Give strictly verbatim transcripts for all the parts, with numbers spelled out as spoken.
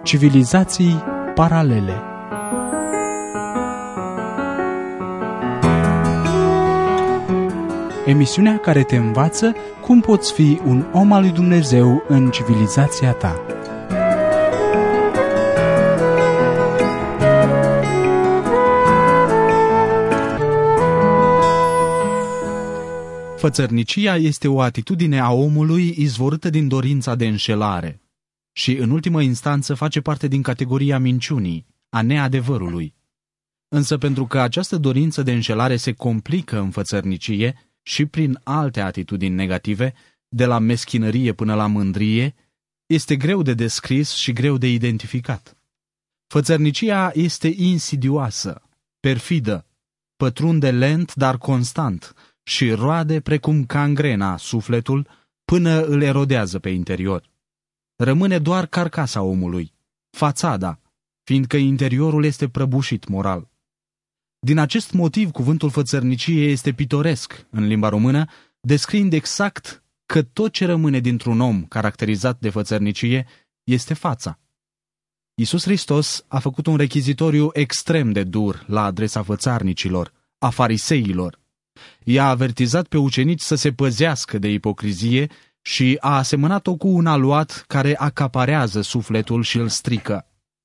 Civilizații paralele. Emisiunea care te învață cum poți fi un om al lui Dumnezeu în civilizația ta. Fățărnicia este o atitudine a omului izvorâtă din dorința de înșelare și, în ultimă instanță, face parte din categoria minciunii, a neadevărului. Însă, pentru că această dorință de înșelare se complică în fățărnicie și prin alte atitudini negative, de la meschinărie până la mândrie, este greu de descris și greu de identificat. Fățărnicia este insidioasă, perfidă, pătrunde lent, dar constant, și roade precum cangrena sufletul până îl erodează pe interior. Rămâne doar carcasa omului, fațada, fiindcă interiorul este prăbușit moral. Din acest motiv, cuvântul fățărnicie este pitoresc în limba română, descriind exact că tot ce rămâne dintr-un om caracterizat de fățărnicie este fața. Iisus Hristos a făcut un rechizitoriu extrem de dur la adresa fățarnicilor, a fariseilor. I-a avertizat pe ucenici să se păzească de ipocrizie și a asemănat-o cu un aluat care acaparează sufletul și îl strică.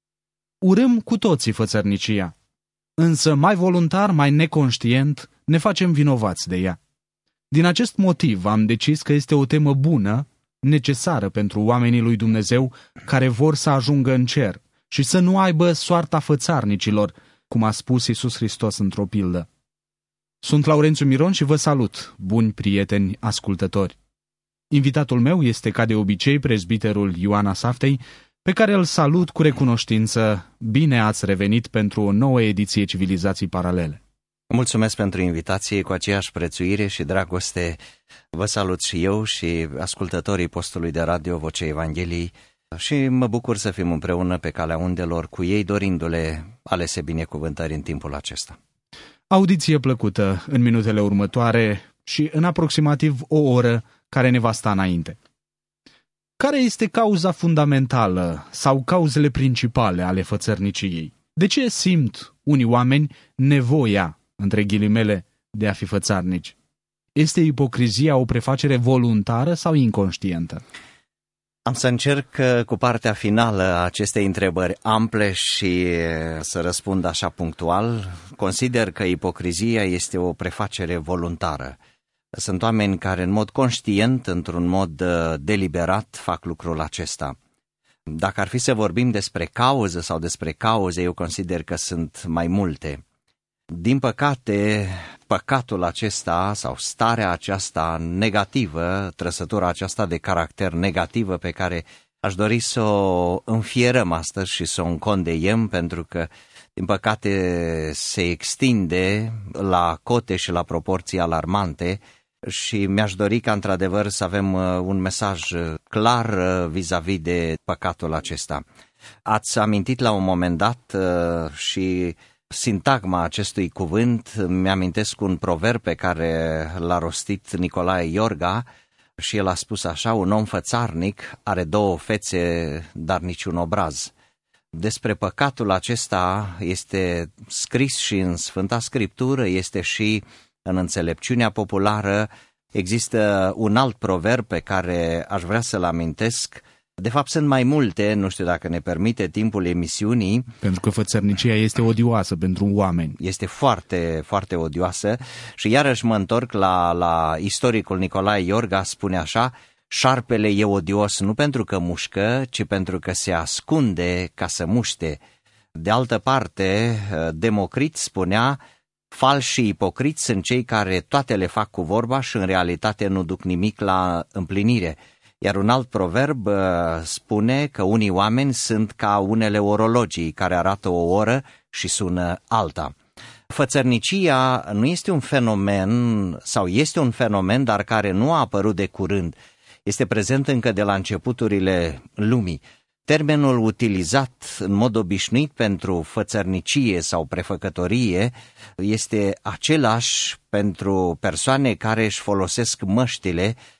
Urâm cu toții fățărnicia, însă mai voluntar, mai neconștient, ne facem vinovați de ea. Din acest motiv am decis că este o temă bună, necesară pentru oamenii lui Dumnezeu care vor să ajungă în cer și să nu aibă soarta fățarnicilor, cum a spus Iisus Hristos într-o pildă. Sunt Laurențiu Miron și vă salut, buni prieteni ascultători. Invitatul meu este, ca de obicei, prezbiterul Ioana Saftei, pe care îl salut cu recunoștință. Bine ați revenit pentru o nouă ediție Civilizații Paralele. Mulțumesc pentru invitație, cu aceeași prețuire și dragoste. Vă salut și eu și ascultătorii postului de radio Vocea Evangheliei și mă bucur să fim împreună pe calea undelor cu ei, dorindu-le alese binecuvântări în timpul acesta. Audiție plăcută în minutele următoare și în aproximativ o oră care ne va sta înainte. Care este cauza fundamentală sau cauzele principale ale fățărniciei? De ce simt unii oameni nevoia, între ghilimele, de a fi fățarnici? Este ipocrizia o prefacere voluntară sau inconștientă? Am să încerc cu partea finală a acestei întrebări ample și să răspund așa punctual. Consider că ipocrizia este o prefacere voluntară. Sunt oameni care în mod conștient, într-un mod deliberat, fac lucrul acesta. Dacă ar fi să vorbim despre cauză sau despre cauze, eu consider că sunt mai multe. Din păcate, păcatul acesta sau starea aceasta negativă, trăsătura aceasta de caracter negativă pe care aș dori să o înfierăm astăzi și să o încondeiem, pentru că, din păcate, se extinde la cote și la proporții alarmante și mi-aș dori ca, într-adevăr, să avem un mesaj clar vis-a-vis de păcatul acesta. Ați amintit la un moment dat și sintagma acestui cuvânt, mi-amintesc un proverb pe care l-a rostit Nicolae Iorga și el a spus așa: un om fățarnic are două fețe, dar niciun obraz. Despre păcatul acesta este scris și în Sfânta Scriptură, este și în înțelepciunea populară. Există un alt proverb pe care aș vrea să-l amintesc. De fapt, sunt mai multe, nu știu dacă ne permite timpul emisiunii. Pentru că fățărnicia este odioasă pentru oameni. Este foarte, foarte odioasă și iarăși mă întorc la, la istoricul Nicolae Iorga, spune așa: șarpele e odios nu pentru că mușcă, ci pentru că se ascunde ca să muște. De altă parte, Democrit spunea: falși și ipocriți sunt cei care toate le fac cu vorba și în realitate nu duc nimic la împlinire. Iar un alt proverb uh, spune că unii oameni sunt ca unele orologii care arată o oră și sună alta. Fățărnicia nu este un fenomen, sau este un fenomen, dar care nu a apărut de curând. Este prezent încă de la începuturile lumii. Termenul utilizat în mod obișnuit pentru fățărnicie sau prefăcătorie este același pentru persoane care își folosesc măștile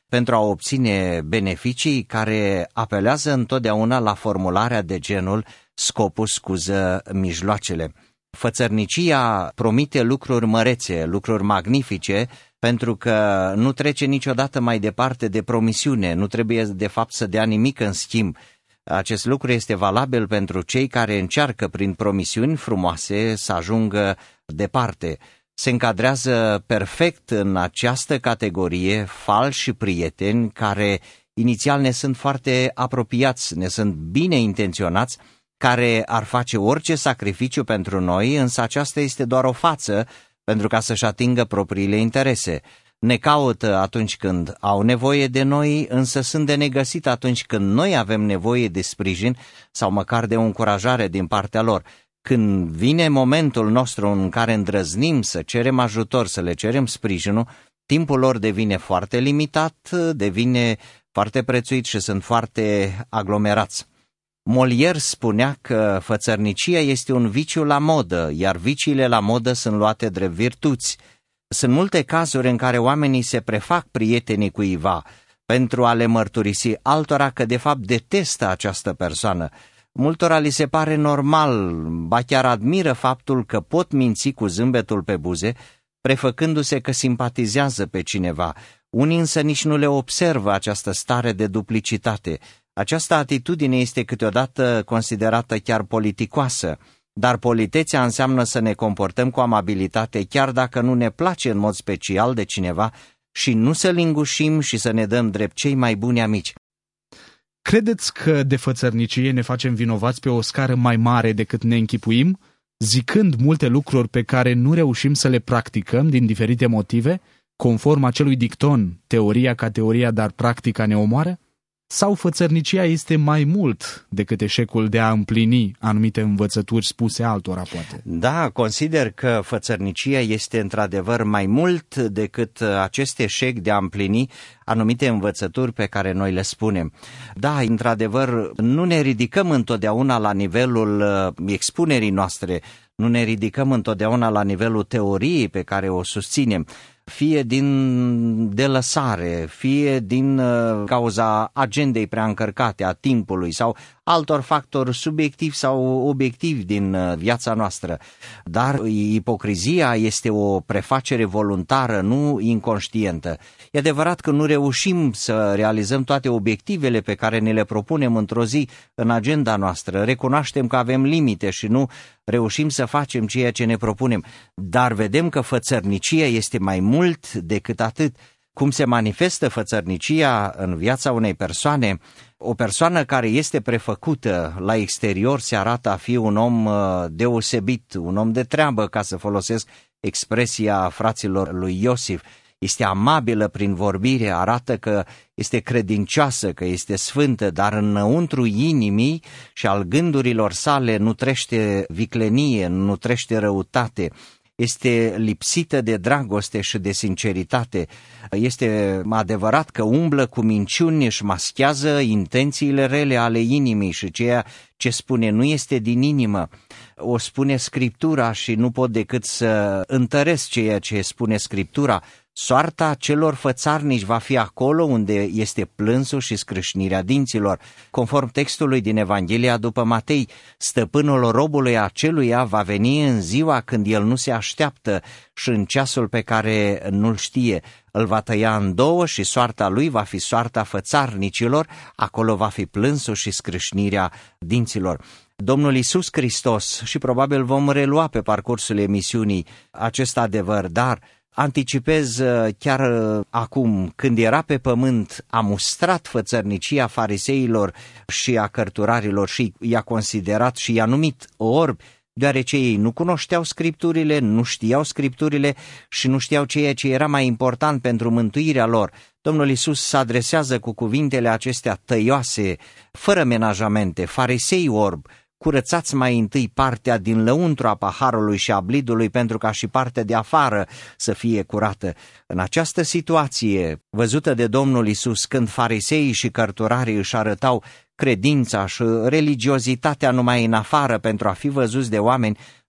pentru a obține beneficii care apelează întotdeauna la formularea de genul scopul scuză mijloacele. Fățărnicia promite lucruri mărețe, lucruri magnifice, pentru că nu trece niciodată mai departe de promisiune, nu trebuie de fapt să dea nimic în schimb. Acest lucru este valabil pentru cei care încearcă prin promisiuni frumoase să ajungă departe. Se încadrează perfect în această categorie falși prieteni care inițial ne sunt foarte apropiați, ne sunt bine intenționați, care ar face orice sacrificiu pentru noi, însă aceasta este doar o față pentru ca să-și atingă propriile interese. Ne caută atunci când au nevoie de noi, însă sunt de negăsit atunci când noi avem nevoie de sprijin sau măcar de o încurajare din partea lor. Când vine momentul nostru în care îndrăznim să cerem ajutor, să le cerem sprijinul, timpul lor devine foarte limitat, devine foarte prețuit și sunt foarte aglomerați. Molière spunea că fățărnicia este un viciu la modă, iar viciile la modă sunt luate drept virtuți. Sunt multe cazuri în care oamenii se prefac prietenii cuiva pentru a le mărturisi altora că de fapt detestă această persoană. Multora li se pare normal, ba chiar admiră faptul că pot minți cu zâmbetul pe buze, prefăcându-se că simpatizează pe cineva. Unii însă nici nu le observă această stare de duplicitate. Această atitudine este câteodată considerată chiar politicoasă, dar politețea înseamnă să ne comportăm cu amabilitate chiar dacă nu ne place în mod special de cineva și nu să lingușim și să ne dăm drept cei mai buni amici. Credeți că de fățărnicie ne facem vinovați pe o scară mai mare decât ne închipuim, zicând multe lucruri pe care nu reușim să le practicăm din diferite motive, conform acelui dicton, teoria ca teoria, dar practica ne omoară? Sau fățărnicia este mai mult decât eșecul de a împlini anumite învățături spuse altora, poate? Da, consider că fățărnicia este într-adevăr mai mult decât acest eșec de a împlini anumite învățături pe care noi le spunem. Da, într-adevăr, nu ne ridicăm întotdeauna la nivelul expunerii noastre, nu ne ridicăm întotdeauna la nivelul teoriei pe care o susținem, fie din delăsare, fie din uh, cauza agendei prea încărcate, a timpului sau altor factori subiectivi sau obiectivi din uh, viața noastră. Dar ipocrizia este o prefacere voluntară, nu inconștientă. E adevărat că nu reușim să realizăm toate obiectivele pe care ne le propunem într-o zi în agenda noastră. Recunoaștem că avem limite și nu reușim să facem ceea ce ne propunem. Dar vedem că fățărnicia este mai mult decât atât. Cum se manifestă fățărnicia în viața unei persoane? O persoană care este prefăcută la exterior se arată a fi un om deosebit, un om de treabă, ca să folosesc expresia fraților lui Iosif. Este amabilă prin vorbire, arată că este credincioasă, că este sfântă, dar înăuntru inimii și al gândurilor sale nu trește viclenie, nu trește răutate. Este lipsită de dragoste și de sinceritate. Este adevărat că umblă cu minciuni, își maschează intențiile rele ale inimii și ceea ce spune nu este din inimă. O spune Scriptura și nu pot decât să întăresc ceea ce spune Scriptura. Soarta celor fățarnici va fi acolo unde este plânsul și scrâșnirea dinților. Conform textului din Evanghelia după Matei, stăpânul robului aceluia va veni în ziua când el nu se așteaptă și în ceasul pe care nu-l știe. Îl va tăia în două și soarta lui va fi soarta fățarnicilor, acolo va fi plânsul și scrâșnirea dinților. Domnul Iisus Hristos, și probabil vom relua pe parcursul emisiunii acest adevăr, dar anticipez chiar acum, când era pe pământ, a mustrat fățărnicia fariseilor și a cărturarilor și i-a considerat și i-a numit orbi, deoarece ei nu cunoșteau Scripturile, nu știau Scripturile și nu știau ceea ce era mai important pentru mântuirea lor. Domnul Iisus se adresează cu cuvintele acestea tăioase, fără menajamente: farisei orbi, curățați mai întâi partea din lăuntru a paharului și a blidului pentru ca și partea de afară să fie curată. În această situație văzută de Domnul Iisus, când fariseii și cărturarii își arătau credința și religiozitatea numai în afară pentru a fi văzuți de oameni,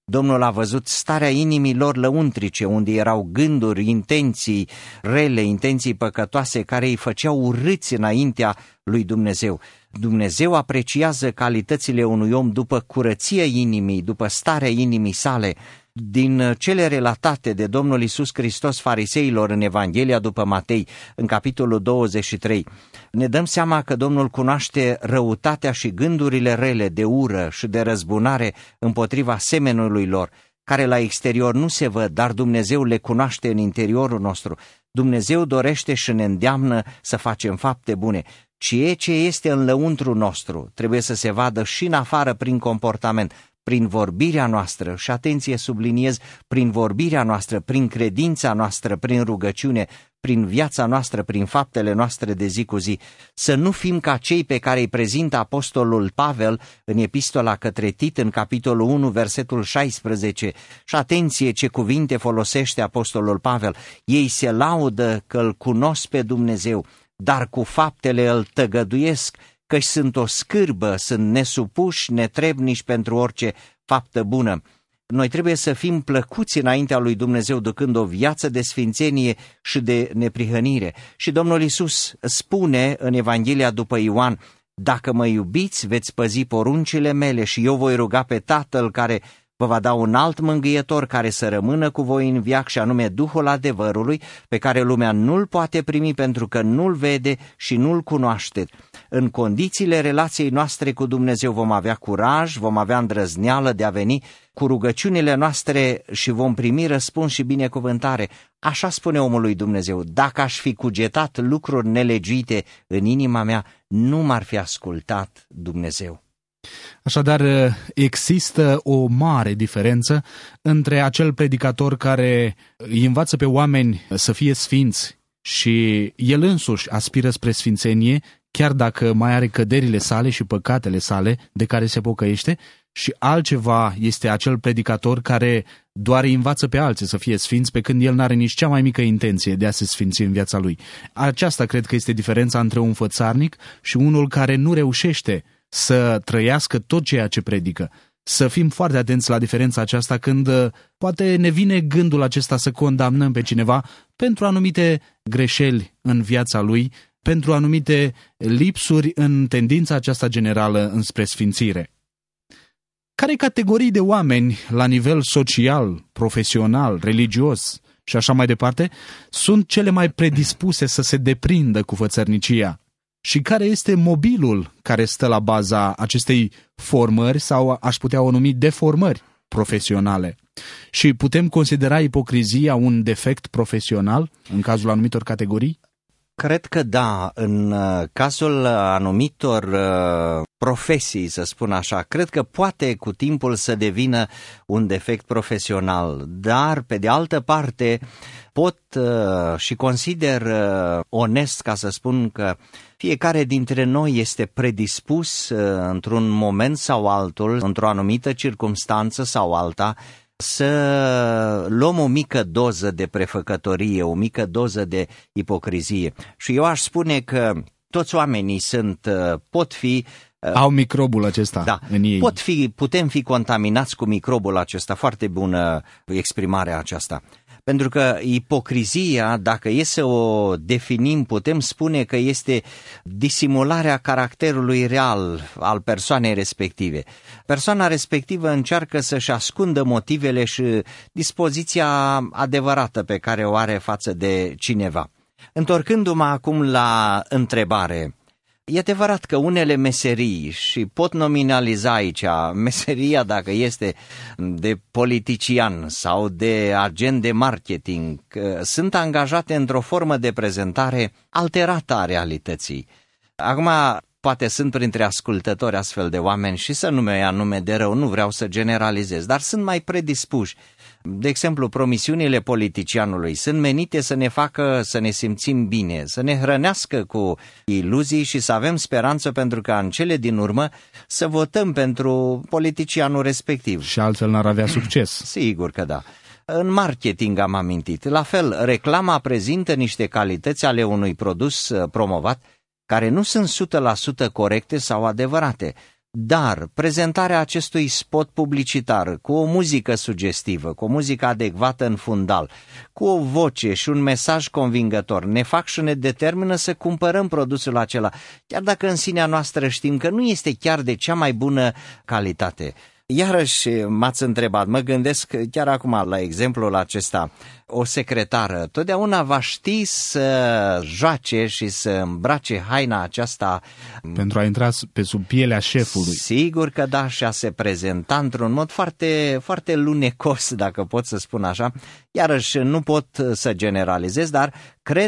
Domnul a văzut starea inimii lor lăuntrice, unde erau gânduri, intenții rele, intenții păcătoase, care îi făceau urâți înaintea lui Dumnezeu. Dumnezeu apreciază calitățile unui om după curăția inimii, după starea inimii sale. Din cele relatate de Domnul Iisus Hristos fariseilor în Evanghelia după Matei, în capitolul douăzeci și trei, ne dăm seama că Domnul cunoaște răutatea și gândurile rele de ură și de răzbunare împotriva semenului lor, care la exterior nu se văd, dar Dumnezeu le cunoaște în interiorul nostru. Dumnezeu dorește și ne îndeamnă să facem fapte bune. Ceea ce este în lăuntru nostru trebuie să se vadă și în afară prin comportament, prin vorbirea noastră, și atenție, subliniez, prin vorbirea noastră, prin credința noastră, prin rugăciune, prin viața noastră, prin faptele noastre de zi cu zi. Să nu fim ca cei pe care îi prezintă apostolul Pavel în epistola către Tit, în capitolul unu, versetul șaisprezece. Și atenție ce cuvinte folosește apostolul Pavel. Ei se laudă că îl cunosc pe Dumnezeu, dar cu faptele îl tăgăduiesc, căci sunt o scârbă, sunt nesupuși, netrebnici pentru orice faptă bună. Noi trebuie să fim plăcuți înaintea lui Dumnezeu, ducând o viață de sfințenie și de neprihănire. Și Domnul Iisus spune în Evanghelia după Ioan: dacă mă iubiți, veți păzi poruncile mele și eu voi ruga pe Tatăl, care vă va da un alt mângâietor care să rămână cu voi în veac, și anume Duhul adevărului, pe care lumea nu-l poate primi pentru că nu-l vede și nu-l cunoaște. În condițiile relației noastre cu Dumnezeu vom avea curaj, vom avea îndrăzneală de a veni cu rugăciunile noastre și vom primi răspuns și binecuvântare. Așa spune omul lui Dumnezeu: dacă aș fi cugetat lucruri nelegiuite în inima mea, nu m-ar fi ascultat Dumnezeu. Așadar, există o mare diferență între acel predicator care îi învață pe oameni să fie sfinți și el însuși aspiră spre sfințenie, chiar dacă mai are căderile sale și păcatele sale de care se pocăiește, și altceva este acel predicator care doar îi învață pe alții să fie sfinți, pe când el n-are nici cea mai mică intenție de a se sfinți în viața lui. Aceasta cred că este diferența între un fățarnic și unul care nu reușește să trăiască tot ceea ce predică. Să fim foarte atenți la diferența aceasta când poate ne vine gândul acesta să condamnăm pe cineva pentru anumite greșeli în viața lui, pentru anumite lipsuri în tendința aceasta generală înspre sfințire. Care categorii de oameni la nivel social, profesional, religios și așa mai departe sunt cele mai predispuse să se deprindă cu fățărnicia? Și care este mobilul care stă la baza acestei formări, sau aș putea o numi deformări profesionale? Și putem considera ipocrizia un defect profesional în cazul anumitor categorii? Cred că da, în cazul anumitor profesii, să spun așa, cred că poate cu timpul să devină un defect profesional, dar pe de altă parte pot și consider onest ca să spun că fiecare dintre noi este predispus într-un moment sau altul, într-o anumită circumstanță sau alta, să luăm o mică doză de prefăcătorie, o mică doză de ipocrizie. Și eu aș spune că toți oamenii sunt, pot fi... Au microbul acesta da, în ei. Pot fi, putem fi contaminați cu microbul acesta, foarte bună exprimarea aceasta. Pentru că ipocrizia, dacă e să o definim, putem spune că este disimularea caracterului real al persoanei respective. Persoana respectivă încearcă să-și ascundă motivele și dispoziția adevărată pe care o are față de cineva. Întorcându-mă acum la întrebare, e adevărat că unele meserii, și pot nominaliza aici, meseria dacă este de politician sau de agent de marketing, sunt angajate într-o formă de prezentare alterată a realității. Acum, poate sunt printre ascultători astfel de oameni și să nu mă ia nume de rău, nu vreau să generalizez, dar sunt mai predispuși. De exemplu, promisiunile politicianului sunt menite să ne facă să ne simțim bine, să ne hrănească cu iluzii și să avem speranță pentru că în cele din urmă să votăm pentru politicianul respectiv. Și altfel n-ar avea succes. Sigur că da. În marketing am amintit. La fel, reclama prezintă niște calități ale unui produs promovat care nu sunt o sută la sută corecte sau adevărate. Dar prezentarea acestui spot publicitar cu o muzică sugestivă, cu o muzică adecvată în fundal, cu o voce și un mesaj convingător ne fac și ne determină să cumpărăm produsul acela, chiar dacă în sinea noastră știm că nu este chiar de cea mai bună calitate. Iarăși m-ați întrebat, mă gândesc chiar acum la exemplul acesta. O secretară totdeauna va ști să joace și să îmbrace haina aceasta pentru a intra pe sub pielea șefului. Sigur că da, și a se prezenta într-un mod foarte, foarte lunecos, dacă pot să spun așa. Iarăși nu pot să generalizez, dar cred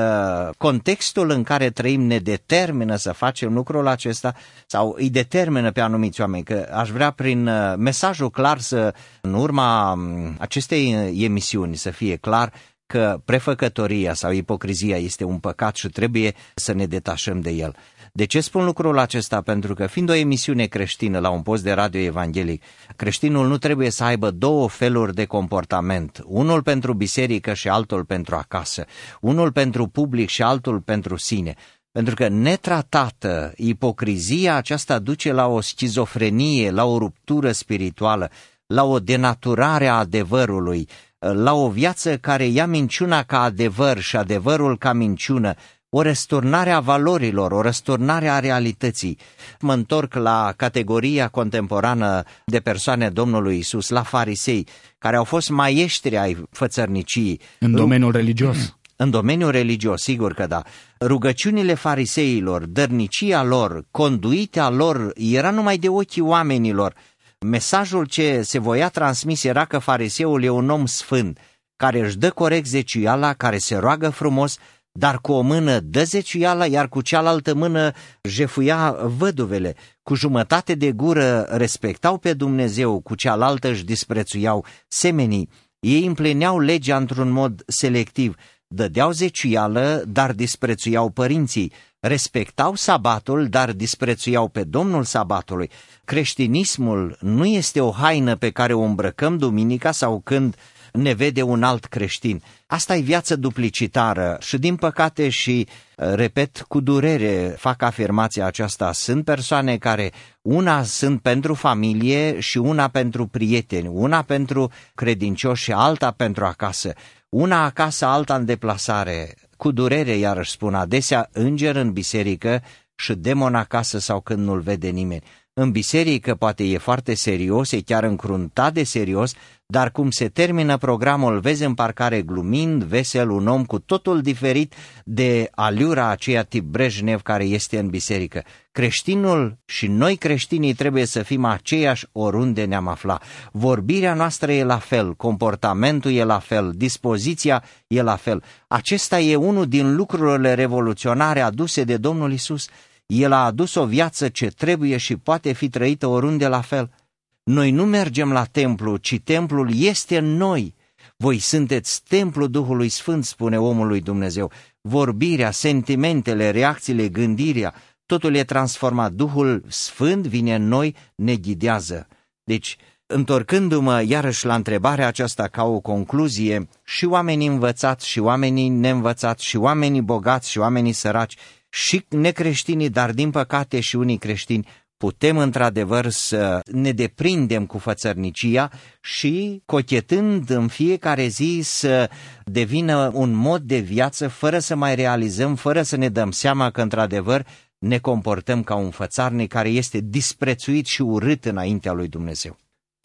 că contextul în care trăim ne determină să facem lucrul acesta sau îi determină pe anumiți oameni, că aș vrea prin mesajul clar să, în urma acestei emisiuni, să fie clar că prefăcătoria sau ipocrizia este un păcat și trebuie să ne detașăm de el. De ce spun lucrul acesta? Pentru că fiind o emisiune creștină la un post de radio evanghelic, creștinul nu trebuie să aibă două feluri de comportament, unul pentru biserică și altul pentru acasă, unul pentru public și altul pentru sine. Pentru că netratată, ipocrizia aceasta duce la o schizofrenie, la o ruptură spirituală, la o denaturare a adevărului, la o viață care ia minciuna ca adevăr și adevărul ca minciună, o răsturnare a valorilor, o răsturnare a realității. Mă întorc la categoria contemporană de persoane Domnului Iisus, la farisei, care au fost maieștri ai fățărniciei. În domeniul religios. În domeniul religios, sigur că da. Rugăciunile fariseilor, dărnicia lor, conduitea lor era numai de ochii oamenilor. Mesajul ce se voia transmis era că fariseul e un om sfânt, care își dă corect zeciuiala, care se roagă frumos, dar cu o mână dă zeciuiala, iar cu cealaltă mână jefuia văduvele. Cu jumătate de gură respectau pe Dumnezeu, cu cealaltă își disprețuiau semenii. Ei împlineau legea într-un mod selectiv. Dădeau zeciuială, dar disprețuiau părinții. Respectau sabatul, dar disprețuiau pe Domnul sabatului. Creștinismul nu este o haină pe care o îmbrăcăm duminica sau când ne vede un alt creștin. Asta e viață duplicitară și din păcate și, repet, cu durere fac afirmația aceasta. Sunt persoane care una sunt pentru familie și una pentru prieteni, una pentru credincioși și alta pentru acasă. Una acasă, alta în deplasare. Cu durere, iarăși spun, adesea înger în biserică și demon acasă sau când nu-l vede nimeni. În biserică poate e foarte serios, e chiar încruntat de serios, dar cum se termină programul, vezi în parcare glumind, vesel, un om cu totul diferit de aliura aceea tip Brejnev care este în biserică. Creștinul și noi creștinii trebuie să fim aceiași oriunde ne-am afla. Vorbirea noastră e la fel, comportamentul e la fel, dispoziția e la fel. Acesta e unul din lucrurile revoluționare aduse de Domnul Iisus. El a adus o viață ce trebuie și poate fi trăită oriunde la fel. Noi nu mergem la templu, ci templul este în noi. Voi sunteți templul Duhului Sfânt, spune omul lui Dumnezeu. Vorbirea, sentimentele, reacțiile, gândirea, totul e transformat. Duhul Sfânt vine în noi, ne ghidează. Deci, întorcându-mă iarăși la întrebarea aceasta ca o concluzie, și oamenii învățați, și oamenii neînvățați, și oamenii bogați, și oamenii săraci, și necreștinii, dar din păcate și unii creștini, putem într-adevăr să ne deprindem cu fățărnicia și, cochetând în fiecare zi, să devină un mod de viață fără să mai realizăm, fără să ne dăm seama că într-adevăr ne comportăm ca un fățarnic care este disprețuit și urât înaintea lui Dumnezeu.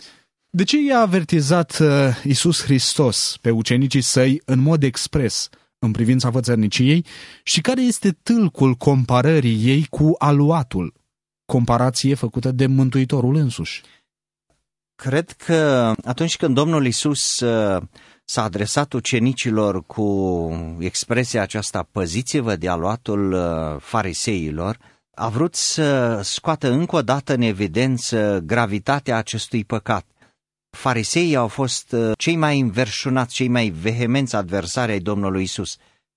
De ce i-a avertizat Iisus Hristos pe ucenicii săi în mod expres în privința fățărniciei și care este tâlcul comparării ei cu aluatul, comparație făcută de Mântuitorul însuși? Cred că atunci când Domnul Iisus s-a adresat ucenicilor cu expresia aceasta, păziți-vă de aluatul fariseilor, a vrut să scoată încă o dată în evidență gravitatea acestui păcat. Fariseii au fost cei mai înverșunați, cei mai vehemenți adversari ai Domnului Iisus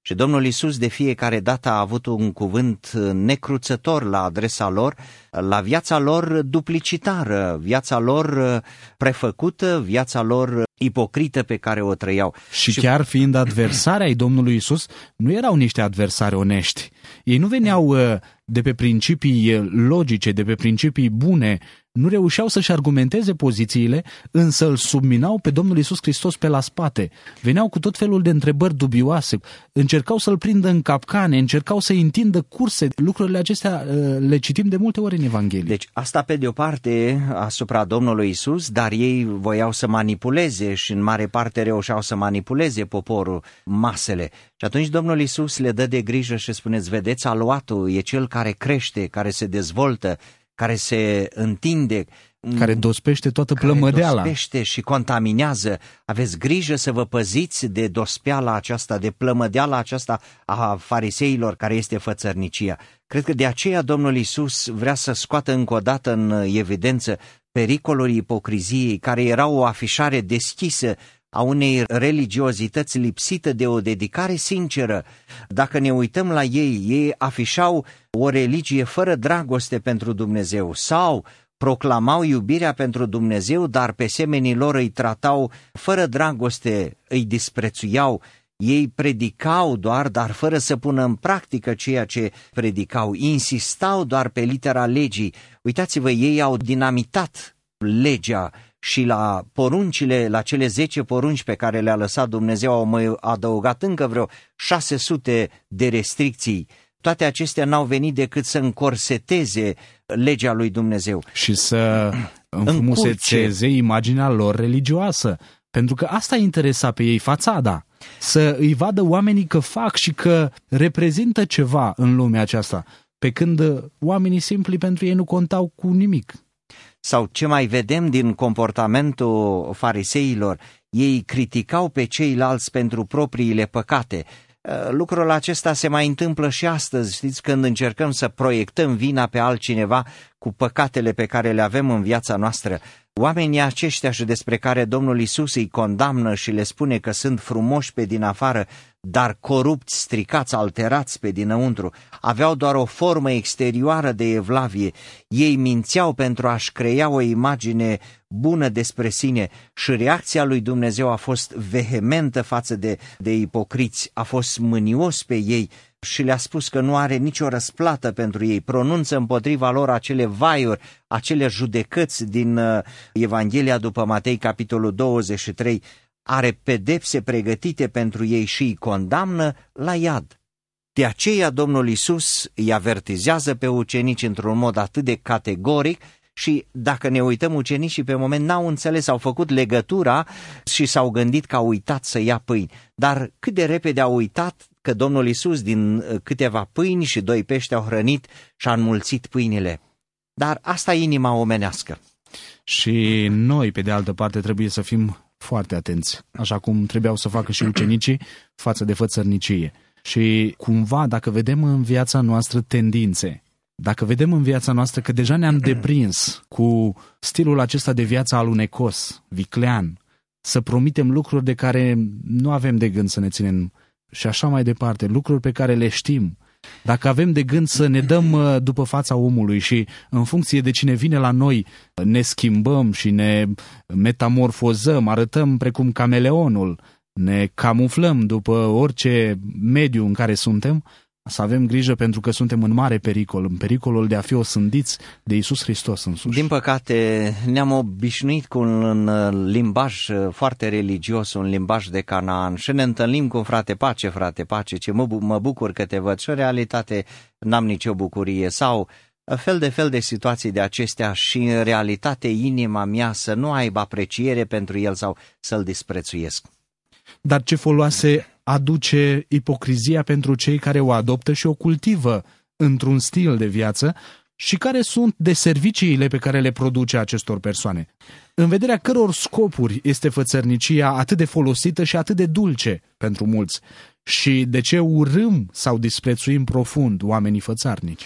Și Domnul Iisus de fiecare dată a avut un cuvânt necruțător la adresa lor, la viața lor duplicitară, viața lor prefăcută, viața lor ipocrită pe care o trăiau. Și, și chiar fiind adversari ai Domnului Iisus, nu erau niște adversari onești. Ei nu veneau de pe principii logice, de pe principii bune, nu reușeau să-și argumenteze pozițiile, însă îl subminau pe Domnul Iisus Hristos pe la spate. Veneau cu tot felul de întrebări dubioase, încercau să-l prindă în capcane, încercau să-i întindă curse. Lucrurile acestea le citim de multe ori în Evanghelie. Deci asta pe de o parte asupra Domnului Iisus, dar ei voiau să manipuleze și în mare parte reușeau să manipuleze poporul, masele. Și atunci Domnul Iisus le dă de grijă și spuneți, vedeți, aluatul e cel care crește, care se dezvoltă, care se întinde, care dospește toată plămădeala. Care dospește și contaminează. Aveți grijă să vă păziți de dospeala aceasta, de plămădeala aceasta a fariseilor, care este fățărnicia. Cred că de aceea Domnul Iisus vrea să scoată încă o dată în evidență pericolul ipocriziei, care era o afișare deschisă a unei religiozități lipsită de o dedicare sinceră. Dacă ne uităm la ei, ei afișau o religie fără dragoste pentru Dumnezeu sau proclamau iubirea pentru Dumnezeu, dar pe semenii lor îi tratau fără dragoste, îi disprețuiau. Ei predicau doar, dar fără să pună în practică ceea ce predicau. Insistau doar pe litera legii. Uitați-vă, ei au dinamitat legea și la poruncile, la cele zece porunci pe care le-a lăsat Dumnezeu, au mai adăugat încă vreo șase sute de restricții. Toate acestea n-au venit decât să încorseteze legea lui Dumnezeu. Și să înfrumusețeze imaginea lor religioasă. Pentru că asta interesa pe ei, fațada. Să îi vadă oamenii că fac și că reprezintă ceva în lumea aceasta. Pe când oamenii simpli pentru ei nu contau cu nimic. Sau ce mai vedem din comportamentul fariseilor, ei criticau pe ceilalți pentru propriile păcate. Lucrul acesta se mai întâmplă și astăzi, știți, când încercăm să proiectăm vina pe altcineva cu păcatele pe care le avem în viața noastră. Oamenii aceștia și despre care Domnul Iisus îi condamnă și le spune că sunt frumoși pe din afară, dar corupți, stricați, alterați pe dinăuntru, aveau doar o formă exterioară de evlavie. Ei mințeau pentru a-și crea o imagine bună despre sine și reacția lui Dumnezeu a fost vehementă față de, de ipocriți, a fost mânios pe ei și le-a spus că nu are nicio răsplată pentru ei, pronunță împotriva lor acele vaiuri, acele judecăți din uh, Evanghelia după Matei, capitolul douăzeci și trei, are pedepse pregătite pentru ei și îi condamnă la iad. De aceea Domnul Iisus îi avertizează pe ucenici într-un mod atât de categoric și dacă ne uităm, ucenicii pe moment n-au înțeles, au făcut legătura și s-au gândit că au uitat să ia pâini. Dar cât de repede au uitat că Domnul Iisus din câteva pâini și doi pești au hrănit și a înmulțit pâinile. Dar asta e inima omenească. Și noi, pe de altă parte, trebuie să fim foarte atenți, așa cum trebuiau să facă și ucenicii față de fățărnicie. Și cumva, dacă vedem în viața noastră tendințe, dacă vedem în viața noastră că deja ne-am deprins cu stilul acesta de viață alunecos, viclean, să promitem lucruri de care nu avem de gând să ne ținem și așa mai departe, lucruri pe care le știm, dacă avem de gând să ne dăm după fața omului și în funcție de cine vine la noi ne schimbăm și ne metamorfozăm, arătăm precum cameleonul, ne camuflăm după orice mediu în care suntem, să avem grijă pentru că suntem în mare pericol, în pericolul de a fi osândiți de Iisus Hristos însuși. Din păcate ne-am obișnuit cu un limbaj foarte religios, un limbaj de Canaan și ne întâlnim cu frate pace, frate pace, ce mă, mă bucur că te văd și în realitate n-am nicio bucurie sau fel de fel de situații de acestea și în realitate inima mea să nu aibă apreciere pentru el sau să-l disprețuiesc. Dar ce foloase aduce ipocrizia pentru cei care o adoptă și o cultivă într-un stil de viață și care sunt de serviciile pe care le produce acestor persoane? În vederea căror scopuri este fățărnicia atât de folosită și atât de dulce pentru mulți? Și de ce urâm sau disprețuim profund oamenii fățarnici?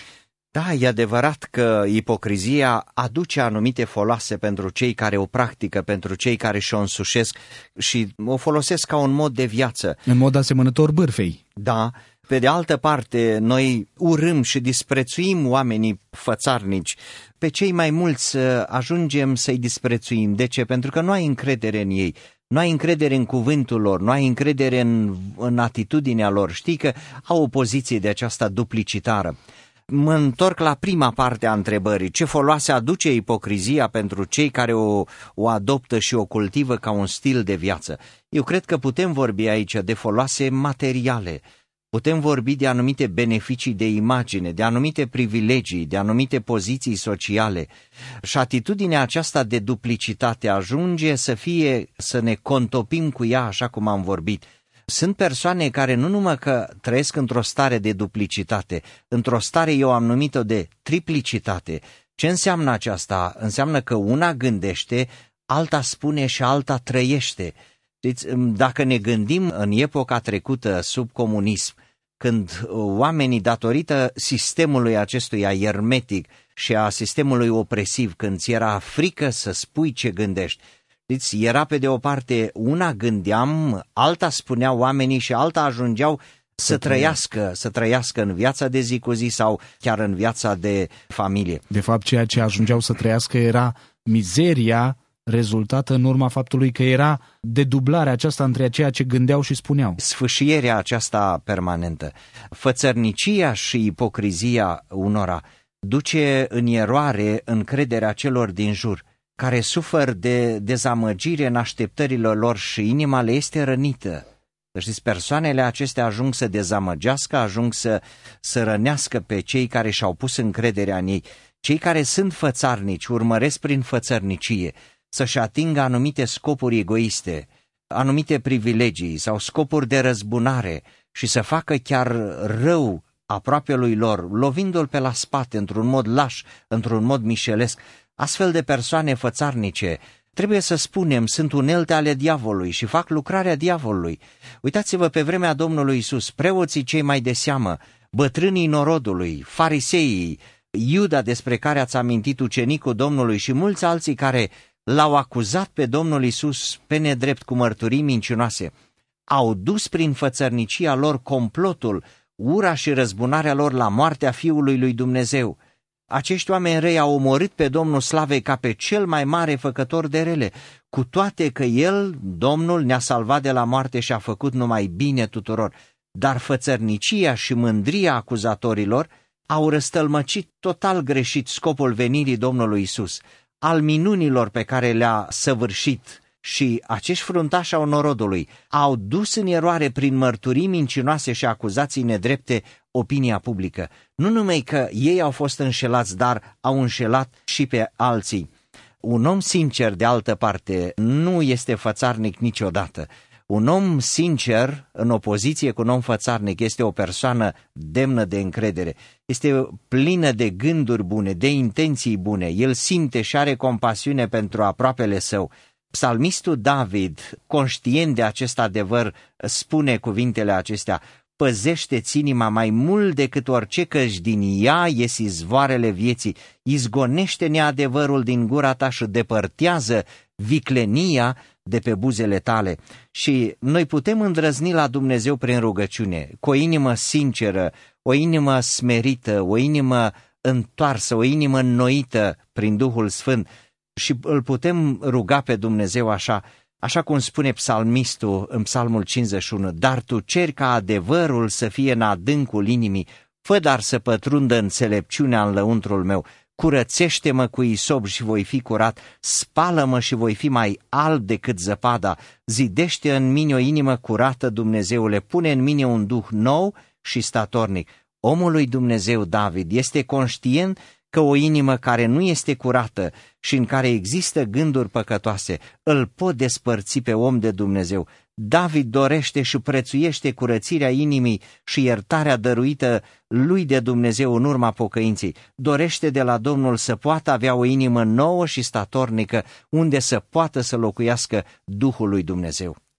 Da, e adevărat că ipocrizia aduce anumite foloase pentru cei care o practică, pentru cei care și-o însușesc și o folosesc ca un mod de viață. În mod asemănător bârfei. Da, pe de altă parte, noi urâm și disprețuim oamenii fățarnici. Pe cei mai mulți ajungem să-i disprețuim. De ce? Pentru că nu ai încredere în ei. Nu ai încredere în cuvântul lor, nu ai încredere în, în atitudinea lor. Știi că au o poziție de aceasta duplicitară. Mă întorc la prima parte a întrebării. Ce foloase aduce ipocrizia pentru cei care o, o adoptă și o cultivă ca un stil de viață? Eu cred că putem vorbi aici de foloase materiale. Putem vorbi de anumite beneficii de imagine, de anumite privilegii, de anumite poziții sociale. Și atitudinea aceasta de duplicitate ajunge să fie, să ne contopim cu ea așa cum am vorbit. Sunt persoane care nu numai că trăiesc într-o stare de duplicitate, într-o stare eu am numit-o de triplicitate. Ce înseamnă aceasta? Înseamnă că una gândește, alta spune și alta trăiește. Deci, dacă ne gândim în epoca trecută sub comunism, când oamenii, datorită sistemului acestuia iermetic și a sistemului opresiv, când ți era frică să spui ce gândești, deci era pe de o parte, una gândeam, alta spuneau oamenii și alta ajungeau să trăiască, să trăiască în viața de zi cu zi sau chiar în viața de familie. De fapt, ceea ce ajungeau să trăiască era mizeria rezultată în urma faptului că era dedublarea aceasta între ceea ce gândeau și spuneau. Sfâșierea aceasta permanentă. Fățărnicia și ipocrizia unora duce în eroare încrederea celor din jur, care suferă de dezamăgire în așteptările lor și inima le este rănită. Știți, persoanele acestea ajung să dezamăgească, ajung să, să rănească pe cei care și-au pus încrederea în ei. Cei care sunt fățarnici urmăresc prin fățărnicie să-și atingă anumite scopuri egoiste, anumite privilegii sau scopuri de răzbunare și să facă chiar rău aproapelui lor, lovindu-l pe la spate într-un mod laș, într-un mod mișelesc. Astfel de persoane fățarnice, trebuie să spunem, sunt unelte ale diavolului și fac lucrarea diavolului. Uitați-vă pe vremea Domnului Iisus, preoții cei mai de seamă, bătrânii norodului, fariseii, Iuda despre care ați amintit, ucenicul Domnului și mulți alții care l-au acuzat pe Domnul Iisus pe nedrept cu mărturii mincinoase, au dus prin fățărnicia lor complotul, ura și răzbunarea lor la moartea Fiului lui Dumnezeu. Acești oameni răi au omorât pe Domnul Slavei ca pe cel mai mare făcător de rele, cu toate că El, Domnul, ne-a salvat de la moarte și a făcut numai bine tuturor. Dar fățărnicia și mândria acuzatorilor au răstălmăcit total greșit scopul venirii Domnului Iisus, al minunilor pe care le-a săvârșit, și acești fruntași au norodului au dus în eroare prin mărturii mincinoase și acuzații nedrepte opinia publică. Nu numai că ei au fost înșelați, dar au înșelat și pe alții. Un om sincer, de altă parte, nu este fățarnic niciodată. Un om sincer, în opoziție cu un om fățarnic, este o persoană demnă de încredere. Este plină de gânduri bune, de intenții bune. El simte și are compasiune pentru aproapele său. Psalmistul David, conștient de acest adevăr, spune cuvintele acestea: păzește-ți inima mai mult decât orice, căci din ea ies izvoarele vieții. Izgonește neadevărul din gura ta și depărtează viclenia de pe buzele tale. Și noi putem îndrăzni la Dumnezeu prin rugăciune, cu o inimă sinceră, o inimă smerită, o inimă întoarsă, o inimă înnoită prin Duhul Sfânt, și îl putem ruga pe Dumnezeu așa, așa cum spune psalmistul în Psalmul cincizeci și unu: dar tu ceri ca adevărul să fie în adâncul inimii, fă dar să pătrundă înțelepciunea în lăuntrul meu, curățește-mă cu isop și voi fi curat, spală-mă și voi fi mai alb decât zăpada, zidește în mine o inimă curată, Dumnezeule, pune în mine un duh nou și statornic. Omul lui Dumnezeu David este conștient că o inimă care nu este curată și în care există gânduri păcătoase îl pot despărți pe om de Dumnezeu. David dorește și prețuiește curățirea inimii și iertarea dăruită lui de Dumnezeu în urma pocăinței. Dorește de la Domnul să poată avea o inimă nouă și statornică, unde să poată să locuiască Duhul lui Dumnezeu.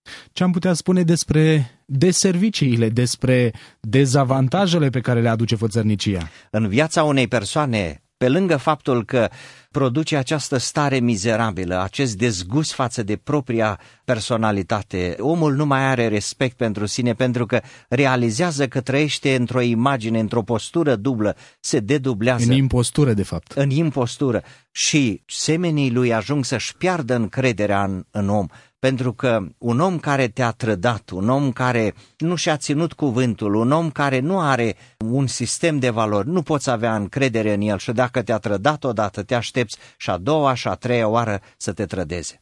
Ce am putea spune despre deserviciile, despre dezavantajele pe care le aduce fățărnicia? În viața unei persoane, pe lângă faptul că produce această stare mizerabilă, acest dezgust față de propria personalitate, omul nu mai are respect pentru sine pentru că realizează că trăiește într-o imagine, într-o postură dublă, se dedublează. În impostură, de fapt. În impostură. Și semenii lui ajung să-și piardă încrederea în, în om. Pentru că un om care te-a trădat, un om care nu și-a ținut cuvântul, un om care nu are un sistem de valori, nu poți avea încredere în el și dacă te-a trădat odată, te aștepți și a doua și a treia oară să te trădeze.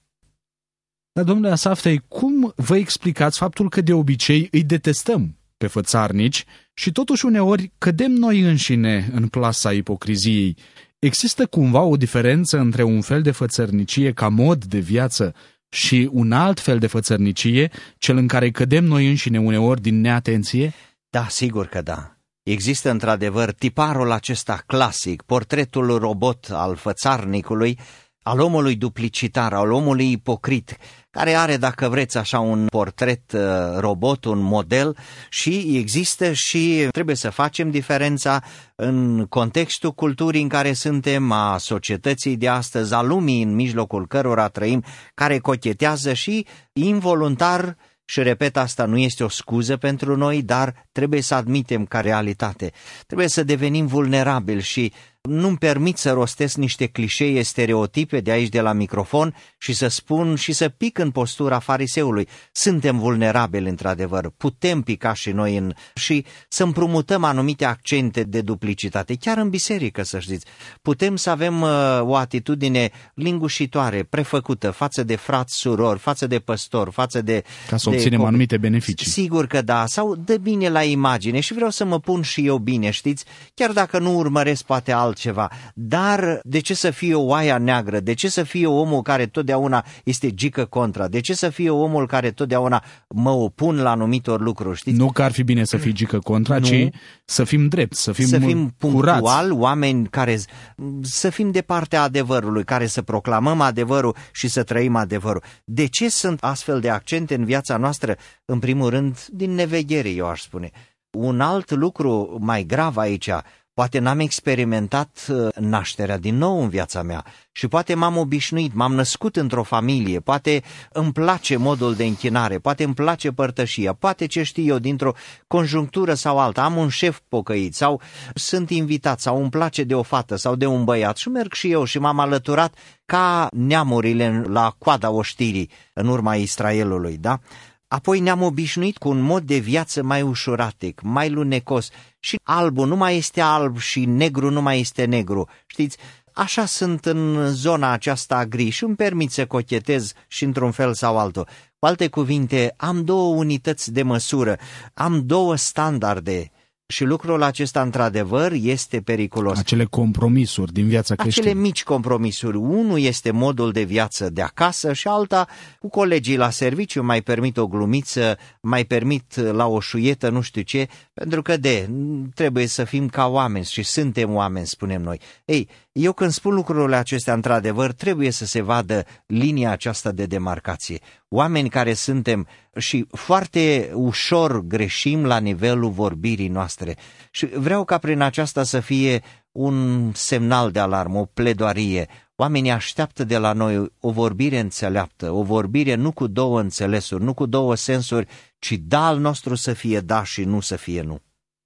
Dar, domnule Asaftei, cum vă explicați faptul că de obicei îi detestăm pe fățarnici și totuși uneori cădem noi înșine în plasa ipocriziei? Există cumva o diferență între un fel de fățărnicie ca mod de viață și un alt fel de fățărnicie, cel în care cădem noi înșine uneori din neatenție? Da, sigur că da. Există într-adevăr tiparul acesta clasic, portretul robot al fățarnicului, al omului duplicitar, al omului ipocrit, care are, dacă vreți, așa un portret uh, robot, un model și există și trebuie să facem diferența în contextul culturii în care suntem, a societății de astăzi, a lumii în mijlocul cărora trăim, care cochetează și involuntar, și repet, asta nu este o scuză pentru noi, dar trebuie să admitem ca realitate. Trebuie să devenim vulnerabili și nu-mi permit să rostesc niște clișee, stereotipe de aici de la microfon și să spun și să pic în postura fariseului. Suntem vulnerabili într-adevăr, putem pica și noi în, și să împrumutăm anumite accente de duplicitate, chiar în biserică, să știți. Putem să avem uh, o atitudine lingușitoare, prefăcută față de frați, surori, față de păstori, față de... Ca să obținem de... anumite beneficii. Sigur că da, sau dă bine la imagine și vreau să mă pun și eu bine, știți, chiar dacă nu urmăresc poate alt ceva, dar de ce să fie oaia neagră? De ce să fie omul care totdeauna este gică contra? De ce să fie omul care totdeauna mă opun la anumitor lucruri? Știți? Nu că ar fi bine să fii gică contra, nu. Ci să fim drepți, să fim Să fim curați. punctuali, oameni care să fim de partea adevărului, care să proclamăm adevărul și să trăim adevărul. De ce sunt astfel de accente în viața noastră? În primul rând, din neveghere, eu aș spune. Un alt lucru mai grav aici, poate n-am experimentat nașterea din nou în viața mea și poate m-am obișnuit, m-am născut într-o familie, poate îmi place modul de închinare, poate îmi place părtășia, poate ce știu eu, dintr-o conjunctură sau alta, am un șef pocăit sau sunt invitat sau îmi place de o fată sau de un băiat și merg și eu și m-am alăturat ca neamurile la coada oștirii în urma Israelului, da? Apoi ne-am obișnuit cu un mod de viață mai ușuratic, mai lunecos și albul nu mai este alb și negru nu mai este negru. Știți, așa sunt în zona aceasta gri și îmi permit să cochetez și într-un fel sau altul. Cu alte cuvinte, am două unități de măsură, am două standarde. Și lucrul acesta, într-adevăr, este periculos. Acele compromisuri din viața creștină. Acele mici compromisuri. Unul este modul de viață de acasă și alta cu colegii la serviciu. Mai permit o glumiță, mai permit la o șuietă, nu știu ce, pentru că de, trebuie să fim ca oameni și suntem oameni, spunem noi. Ei, eu când spun lucrurile acestea, într-adevăr, trebuie să se vadă linia aceasta de demarcație. Oameni care suntem și foarte ușor greșim la nivelul vorbirii noastre. Și vreau ca prin aceasta să fie un semnal de alarmă, o pledoarie. Oamenii așteaptă de la noi o vorbire înțeleaptă, o vorbire nu cu două înțelesuri, nu cu două sensuri, ci da al nostru să fie da și nu să fie nu.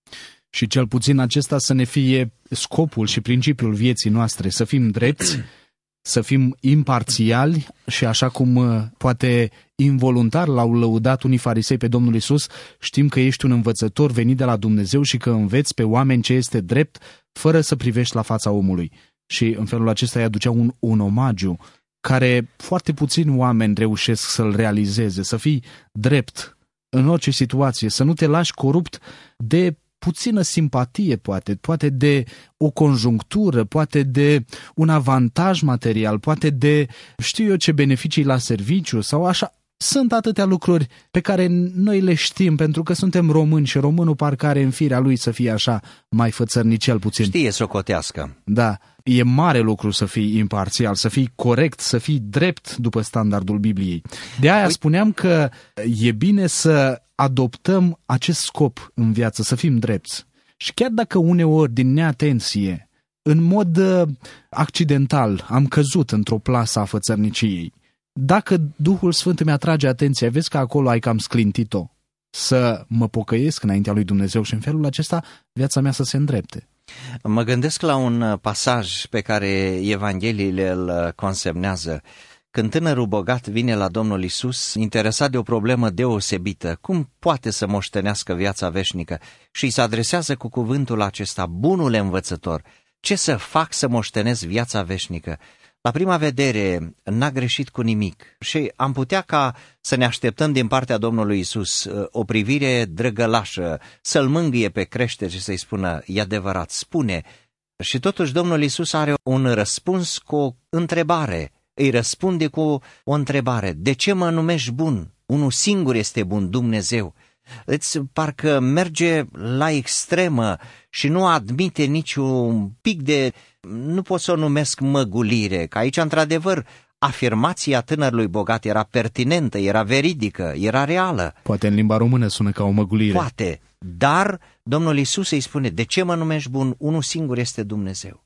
Și cel puțin acesta să ne fie scopul și principiul vieții noastre, să fim drepți, să fim imparțiali și așa cum poate involuntar l-au lăudat unii farisei pe Domnul Iisus, știm că ești un învățător venit de la Dumnezeu și că înveți pe oameni ce este drept fără să privești la fața omului. Și în felul acesta îi aducea un, un omagiu care foarte puțini oameni reușesc să-l realizeze, să fii drept în orice situație, să nu te lași corupt de puțină simpatie, poate, poate de o conjunctură, poate de un avantaj material, poate de știu eu ce beneficii la serviciu sau așa, Sunt atâtea lucruri pe care noi le știm pentru că suntem români și românul parcă are în firea lui să fie așa mai fățărnicel puțin. Știe socotească. Da, e mare lucru să fii imparțial, să fii corect, să fii drept după standardul Bibliei. De aia Ui. spuneam că e bine să adoptăm acest scop în viață, să fim drepți. Și chiar dacă uneori, din neatenție, în mod accidental, am căzut într-o plasă a fățărniciei, dacă Duhul Sfânt îmi atrage atenția, vezi că acolo ai cam sclintit-o, să mă pocăiesc înaintea lui Dumnezeu și în felul acesta viața mea să se îndrepte. Mă gândesc la un pasaj pe care Evangheliile îl consemnează. Când tânărul bogat vine la Domnul Iisus, interesat de o problemă deosebită, cum poate să moștenească viața veșnică, și îi se adresează cu cuvântul acesta: bunule învățător, ce să fac să moștenesc viața veșnică? La prima vedere n-a greșit cu nimic și am putea ca să ne așteptăm din partea Domnului Iisus o privire drăgălașă, să-l mângâie pe creștere și să-i spună: e adevărat, spune. Și totuși Domnul Iisus are un răspuns cu o întrebare. Îi răspunde cu o întrebare: de ce mă numești bun? Unul singur este bun, Dumnezeu. Îți parcă merge la extremă și nu admite niciun pic de, nu pot să o numesc măgulire, că aici într-adevăr afirmația tânărului bogat era pertinentă, era veridică, era reală. Poate în limba română sună ca o măgulire. Poate, dar Domnul Iisus îi spune: de ce mă numești bun? Unul singur este Dumnezeu.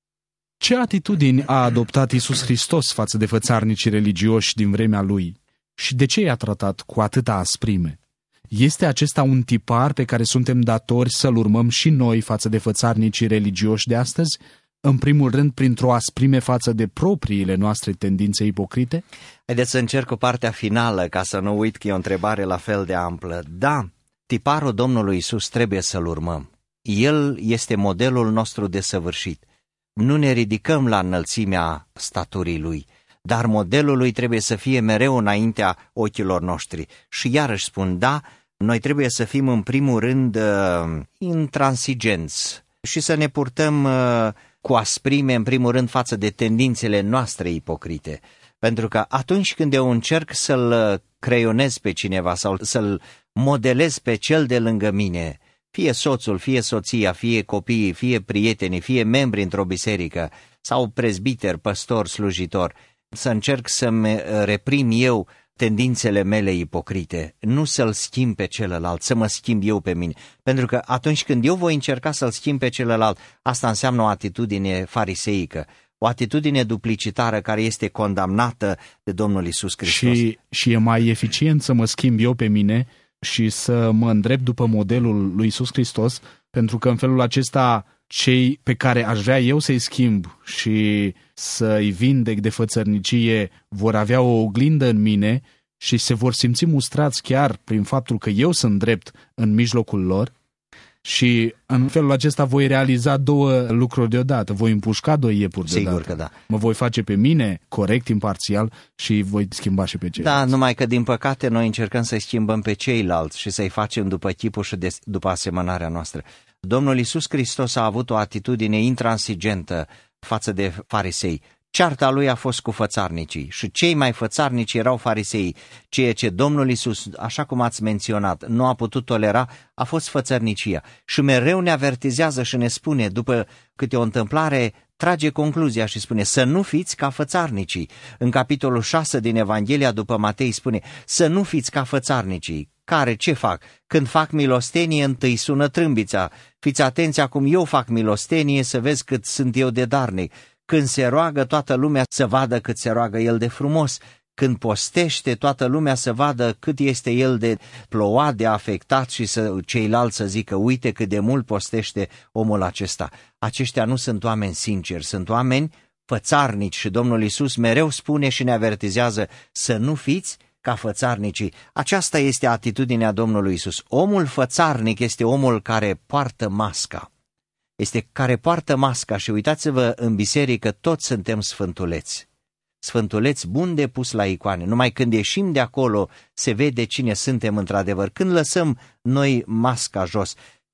Ce atitudini a adoptat Iisus Hristos față de fățarnicii religioși din vremea lui și de ce i-a tratat cu atâta asprime? Este acesta un tipar pe care suntem datori să-l urmăm și noi față de fățarnicii religioși de astăzi? În primul rând, printr-o asprime față de propriile noastre tendințe ipocrite? Haideți să încerc cu partea finală, ca să nu uit că e o întrebare la fel de amplă. Da, tiparul Domnului Iisus trebuie să-l urmăm. El este modelul nostru desăvârșit. Nu ne ridicăm la înălțimea staturii lui, dar modelul lui trebuie să fie mereu înaintea ochilor noștri. Și iarăși spun, da, noi trebuie să fim în primul rând uh, intransigenți și să ne purtăm uh, cu asprime în primul rând față de tendințele noastre ipocrite. Pentru că atunci când eu încerc să-l creionez pe cineva sau să-l modelez pe cel de lângă mine, fie soțul, fie soția, fie copiii, fie prietenii, fie membri într-o biserică sau prezbiter, păstor, slujitor, să încerc să-mi reprim eu tendințele mele ipocrite, nu să-l schimb pe celălalt, să mă schimb eu pe mine. Pentru că atunci când eu voi încerca să-l schimb pe celălalt, asta înseamnă o atitudine fariseică, o atitudine duplicitară care este condamnată de Domnul Iisus Hristos. Și, și e mai eficient să mă schimb eu pe mine și să mă îndrept după modelul lui Iisus Hristos, pentru că în felul acesta cei pe care aș vrea eu să-i schimb și să-i vindec de fățărnicie vor avea o oglindă în mine și se vor simți mustrați chiar prin faptul că eu sunt drept în mijlocul lor. Și în felul acesta voi realiza două lucruri deodată. Voi împușca doi iepuri deodată. Sigur că da. Mă voi face pe mine corect, imparțial și voi schimba și pe ceilalți. Da, numai că din păcate noi încercăm să-i schimbăm pe ceilalți și să-i facem după chipul și de, după asemănarea noastră. Domnul Iisus Hristos a avut o atitudine intransigentă față de farisei. Cearta lui a fost cu fățarnicii și cei mai fățarnici erau farisei. Ceea ce Domnul Iisus, așa cum ați menționat, nu a putut tolera a fost fățărnicia. Și mereu ne avertizează și ne spune, după câte o întâmplare, trage concluzia și spune să nu fiți ca fățarnicii. În capitolul șase din Evanghelia după Matei spune să nu fiți ca fățarnicii. Care ce fac? Când fac milostenie, întâi sună trâmbița. Fiți atenți acum eu fac milostenie să vezi cât sunt eu de darnic. Când se roagă, toată lumea să vadă cât se roagă el de frumos. Când postește, toată lumea să vadă cât este el de plouat, de afectat și să, ceilalți să zică, uite cât de mult postește omul acesta. Aceștia nu sunt oameni sinceri, sunt oameni fățarnici și Domnul Iisus mereu spune și ne avertizează să nu fiți ca fățarnicii. Aceasta este atitudinea Domnului Iisus. Omul fățarnic este omul care poartă masca. Este care poartă masca și uitați-vă în biserică, toți suntem sfântuleți. Sfântuleți bun de pus la icoane. Numai când ieșim de acolo se vede cine suntem într-adevăr. Când lăsăm noi masca jos,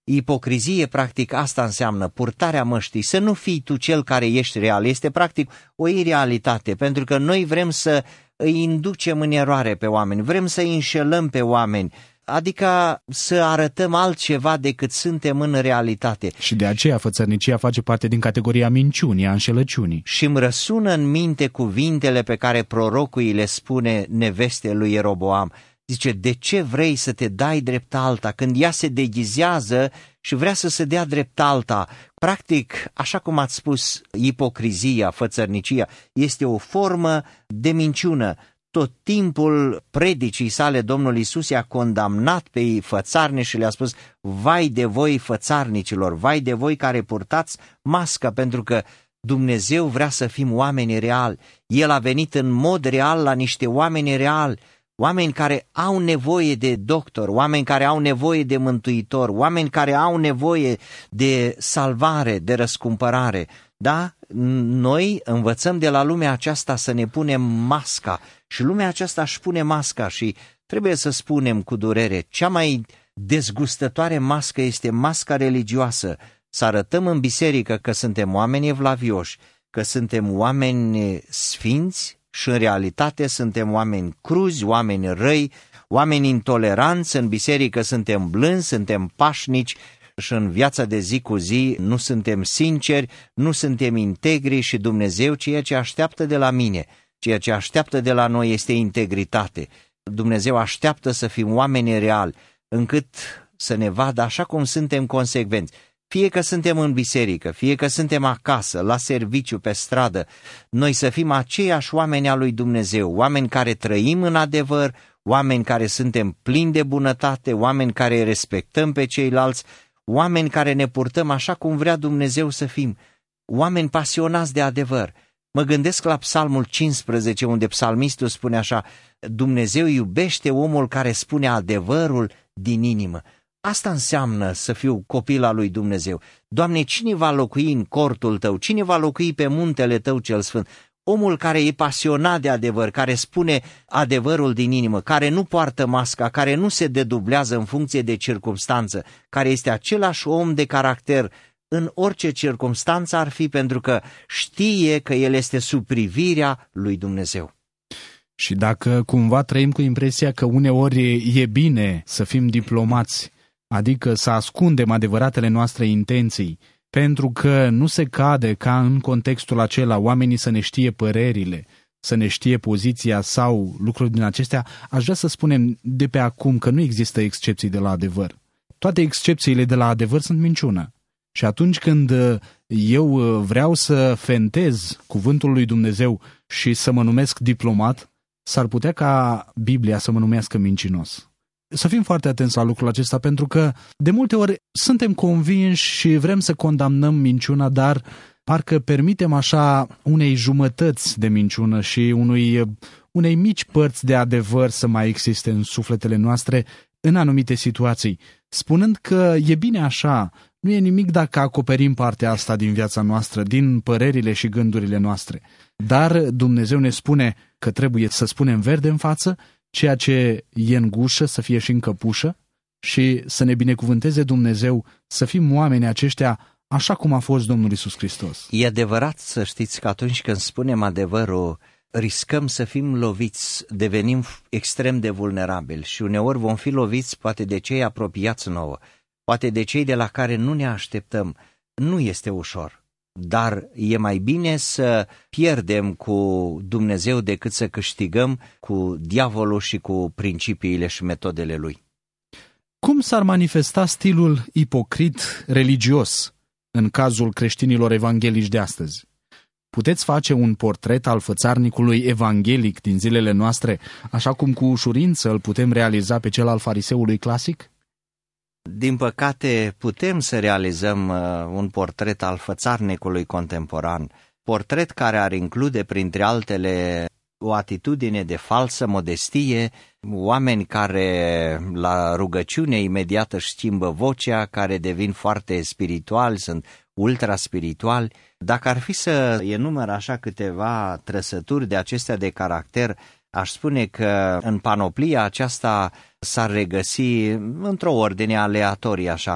Ipocrizie, practic, asta înseamnă purtarea măștii, să nu fii tu cel care ești real. Este, practic, o irealitate, pentru că noi vrem să îi inducem în eroare pe oameni, vrem să îi înșelăm pe oameni, adică să arătăm altceva decât suntem în realitate. Și de aceea fățărnicia face parte din categoria minciunii, a înșelăciunii. Și îmi răsună în minte cuvintele pe care prorocul îi le spune neveste lui Ieroboam. Zice, de ce vrei să te dai drept alta când ea se deghizează și vrea să se dea drept alta? Practic, așa cum ați spus, ipocrizia, fățărnicia, este o formă de minciună. Tot timpul predicii sale, Domnul Iisus i-a condamnat pe fățarnici și le-a spus, vai de voi fățarnicilor, vai de voi care purtați mască, pentru că Dumnezeu vrea să fim oameni reali. El a venit în mod real la niște oameni reali, oameni care au nevoie de doctor, oameni care au nevoie de mântuitor, oameni care au nevoie de salvare, de răscumpărare. Da? Noi învățăm de la lumea aceasta să ne punem masca și lumea aceasta își pune masca și trebuie să spunem cu durere, cea mai dezgustătoare mască este masca religioasă, să arătăm în biserică că suntem oameni evlavioși, că suntem oameni sfinți și în realitate suntem oameni cruzi, oameni răi, oameni intoleranți, în biserică suntem blânzi, suntem pașnici, și în viața de zi cu zi nu suntem sinceri, nu suntem integri și Dumnezeu ceea ce așteaptă de la mine, ceea ce așteaptă de la noi este integritate. Dumnezeu așteaptă să fim oameni reali, încât să ne vadă așa cum suntem consecvenți. Fie că suntem în biserică, fie că suntem acasă, la serviciu, pe stradă, noi să fim aceiași oameni al lui Dumnezeu, oameni care trăim în adevăr, oameni care suntem plini de bunătate, oameni care respectăm pe ceilalți, oameni care ne purtăm așa cum vrea Dumnezeu să fim, oameni pasionați de adevăr. Mă gândesc la Psalmul cincisprezece, unde psalmistul spune așa, Dumnezeu iubește omul care spune adevărul din inimă. Asta înseamnă să fiu copil al lui Dumnezeu. Doamne, cine va locui în cortul Tău? Cine va locui pe muntele Tău cel sfânt? Omul care e pasionat de adevăr, care spune adevărul din inimă, care nu poartă masca, care nu se dedublează în funcție de circumstanță, care este același om de caracter în orice circumstanță ar fi, pentru că știe că el este sub privirea lui Dumnezeu. Și dacă cumva trăim cu impresia că uneori e bine să fim diplomați, adică să ascundem adevăratele noastre intenții, pentru că nu se cade ca în contextul acela oamenii să ne știe părerile, să ne știe poziția sau lucruri din acestea, aș vrea să spunem de pe acum că nu există excepții de la adevăr. Toate excepțiile de la adevăr sunt minciună. Și atunci când eu vreau să fentez cuvântul lui Dumnezeu și să mă numesc diplomat, s-ar putea ca Biblia să mă numească mincinos. Să fim foarte atenți la lucrul acesta, pentru că de multe ori suntem convinși și vrem să condamnăm minciuna, dar parcă permitem așa unei jumătăți de minciună și unui, unei mici părți de adevăr să mai existe în sufletele noastre în anumite situații, spunând că e bine așa, nu e nimic dacă acoperim partea asta din viața noastră, din părerile și gândurile noastre. Dar Dumnezeu ne spune că trebuie să spunem verde în față, ceea ce e în gușă să fie și în căpușă și să ne binecuvânteze Dumnezeu să fim oameni aceștia așa cum a fost Domnul Iisus Hristos. E adevărat să știți că atunci când spunem adevărul, riscăm să fim loviți, devenim extrem de vulnerabili și uneori vom fi loviți poate de cei apropiați nouă, poate de cei de la care nu ne așteptăm. Nu este ușor. Dar e mai bine să pierdem cu Dumnezeu decât să câștigăm cu diavolul și cu principiile și metodele lui. Cum s-ar manifesta stilul ipocrit religios în cazul creștinilor evanghelici de astăzi? Puteți face un portret al fățarnicului evanghelic din zilele noastre, așa cum cu ușurință îl putem realiza pe cel al fariseului clasic? Din păcate, putem să realizăm uh, un portret al fățarnicului contemporan, portret care ar include, printre altele, o atitudine de falsă modestie, oameni care la rugăciune imediat își schimbă vocea, care devin foarte spirituali, sunt ultra-spirituali. Dacă ar fi să enumăr așa câteva trăsături de acestea de caracter, aș spune că în panoplia aceasta s-ar regăsi într-o ordine aleatorie așa,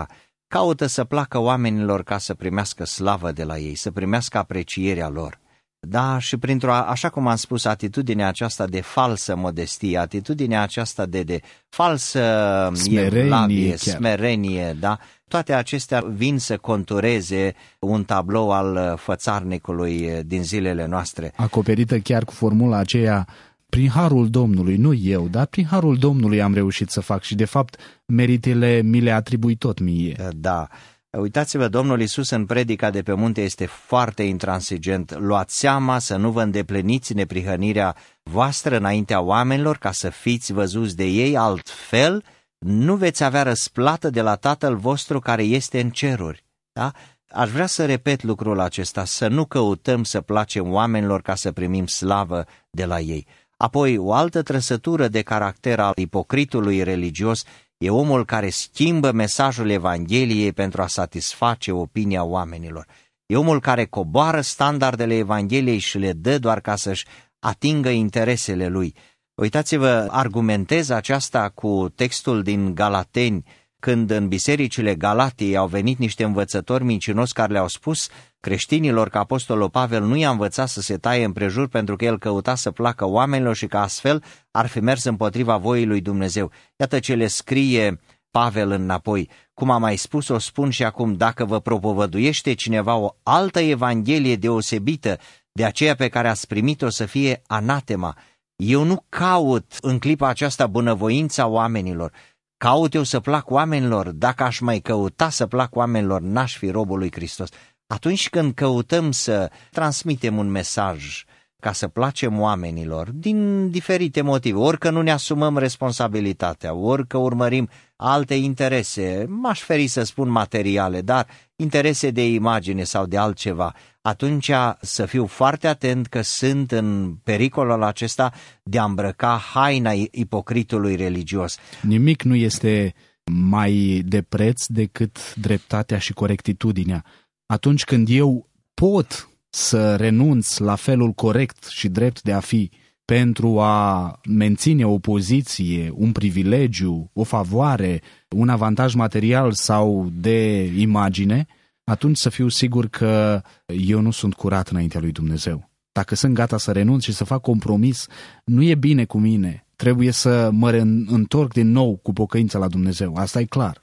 caută să placă oamenilor ca să primească slavă de la ei, să primească aprecierea lor. Da, și printr-o, așa cum am spus, atitudinea aceasta de falsă modestie, atitudinea aceasta de, de falsă smerenie, evlavie, chiar. smerenie, da, toate acestea vin să contureze un tablou al fățarnicului din zilele noastre. Acoperită chiar cu formula aceea, prin harul Domnului, nu eu, dar prin harul Domnului am reușit să fac și de fapt meritele mi le atribui tot mie. Da. Uitați-vă, Domnul Iisus în predica de pe munte este foarte intransigent. Luați seama să nu vă îndepliniți neprihănirea voastră înaintea oamenilor ca să fiți văzuți de ei, altfel nu veți avea răsplată de la Tatăl vostru care este în ceruri. Da? Aș vrea să repet lucrul acesta, să nu căutăm să placem oamenilor ca să primim slavă de la ei. Apoi, o altă trăsătură de caracter al ipocritului religios e omul care schimbă mesajul Evangheliei pentru a satisface opinia oamenilor. E omul care coboară standardele Evangheliei și le dă doar ca să-și atingă interesele lui. Uitați-vă, argumentez aceasta cu textul din Galateni, când în bisericile Galatiei au venit niște învățători mincinoși care le-au spus creștinilor că apostolul Pavel nu i-a învățat să se taie împrejur pentru că el căuta să placă oamenilor și că astfel ar fi mers împotriva voii lui Dumnezeu. Iată ce le scrie Pavel înapoi. Cum am mai spus, o spun și acum, dacă vă propovăduiește cineva o altă evanghelie deosebită de aceea pe care ați primit-o, să fie anatema. Eu nu caut în clipa aceasta bunăvoința oamenilor, caut eu să plac oamenilor. Dacă aș mai căuta să plac oamenilor, n-aș fi robul lui Hristos. Atunci când căutăm să transmitem un mesaj ca să placem oamenilor, din diferite motive, ori că nu ne asumăm responsabilitatea, ori că urmărim alte interese, m-aș feri să spun materiale, dar interese de imagine sau de altceva, atunci să fiu foarte atent că sunt în pericolul acesta de a îmbrăca haina ipocritului religios. Nimic nu este mai de preț decât dreptatea și corectitudinea. Atunci când eu pot să renunț la felul corect și drept de a fi pentru a menține o poziție, un privilegiu, o favoare, un avantaj material sau de imagine, atunci să fiu sigur că eu nu sunt curat înaintea lui Dumnezeu. Dacă sunt gata să renunț și să fac compromis, nu e bine cu mine. Trebuie să mă întorc din nou cu pocăință la Dumnezeu. Asta e clar.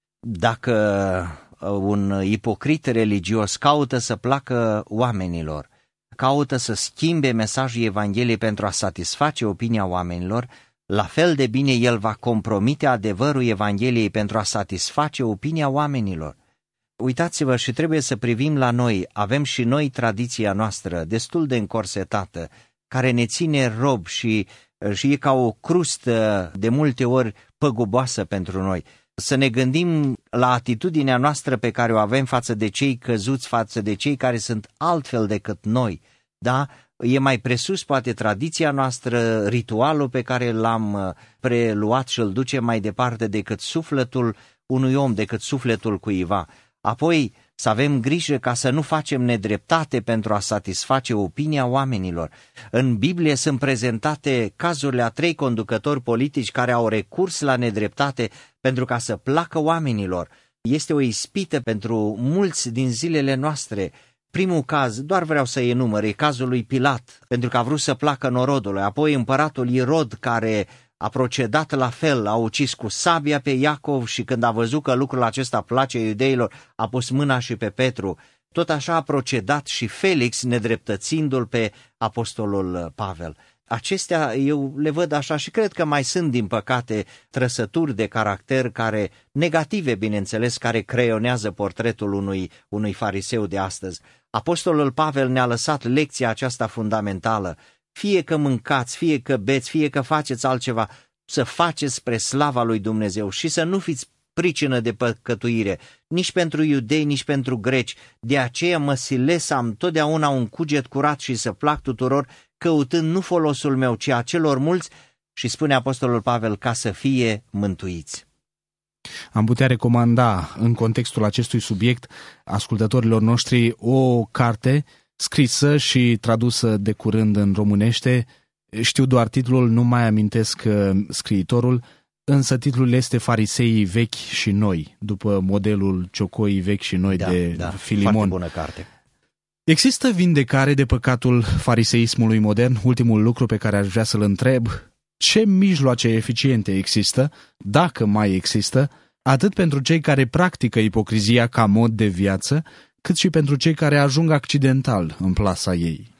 Dacă un ipocrit religios caută să placă oamenilor, caută să schimbe mesajul Evangheliei pentru a satisface opinia oamenilor, la fel de bine el va compromite adevărul Evangheliei pentru a satisface opinia oamenilor. Uitați-vă, și trebuie să privim la noi, avem și noi tradiția noastră destul de încorsetată, care ne ține rob și, și e ca o crustă de multe ori păguboasă pentru noi. Să ne gândim la atitudinea noastră pe care o avem față de cei căzuți, față de cei care sunt altfel decât noi, da? E mai presus poate tradiția noastră, ritualul pe care l-am preluat și îl duce mai departe decât sufletul unui om, decât sufletul cuiva. Apoi să avem grijă ca să nu facem nedreptate pentru a satisface opinia oamenilor. În Biblie sunt prezentate cazurile a trei conducători politici care au recurs la nedreptate pentru ca să placă oamenilor. Este o ispită pentru mulți din zilele noastre. Primul caz, doar vreau să enumăr, e cazul lui Pilat, pentru că a vrut să placă norodului. Apoi împăratul Irod, care a procedat la fel, a ucis cu sabia pe Iacov și când a văzut că lucrul acesta place iudeilor, a pus mâna și pe Petru. Tot așa a procedat și Felix, nedreptățindu-l pe apostolul Pavel. Acestea eu le văd așa și cred că mai sunt, din păcate, trăsături de caracter care, negative, bineînțeles, care creionează portretul unui, unui fariseu de astăzi. Apostolul Pavel ne-a lăsat lecția aceasta fundamentală. Fie că mâncați, fie că beți, fie că faceți altceva, să faceți spre slava lui Dumnezeu și să nu fiți pricină de păcătuire, nici pentru iudei, nici pentru greci. De aceea mă silesc să am totdeauna un cuget curat și să plac tuturor, căutând nu folosul meu, ci a celor mulți, și spune apostolul Pavel, ca să fie mântuiți. Am putea recomanda în contextul acestui subiect ascultătorilor noștri o carte scrisă și tradusă de curând în românește. Știu doar titlul, nu mai amintesc scriitorul, însă titlul este Fariseii vechi și noi, după modelul Ciocoii vechi și noi da, de da, Filimon. Foarte bună carte. Există vindecare de păcatul fariseismului modern? Ultimul lucru pe care aș vrea să-l întreb, ce mijloace eficiente există, dacă mai există, atât pentru cei care practică ipocrizia ca mod de viață, cât și pentru cei care ajung accidental în plasa ei?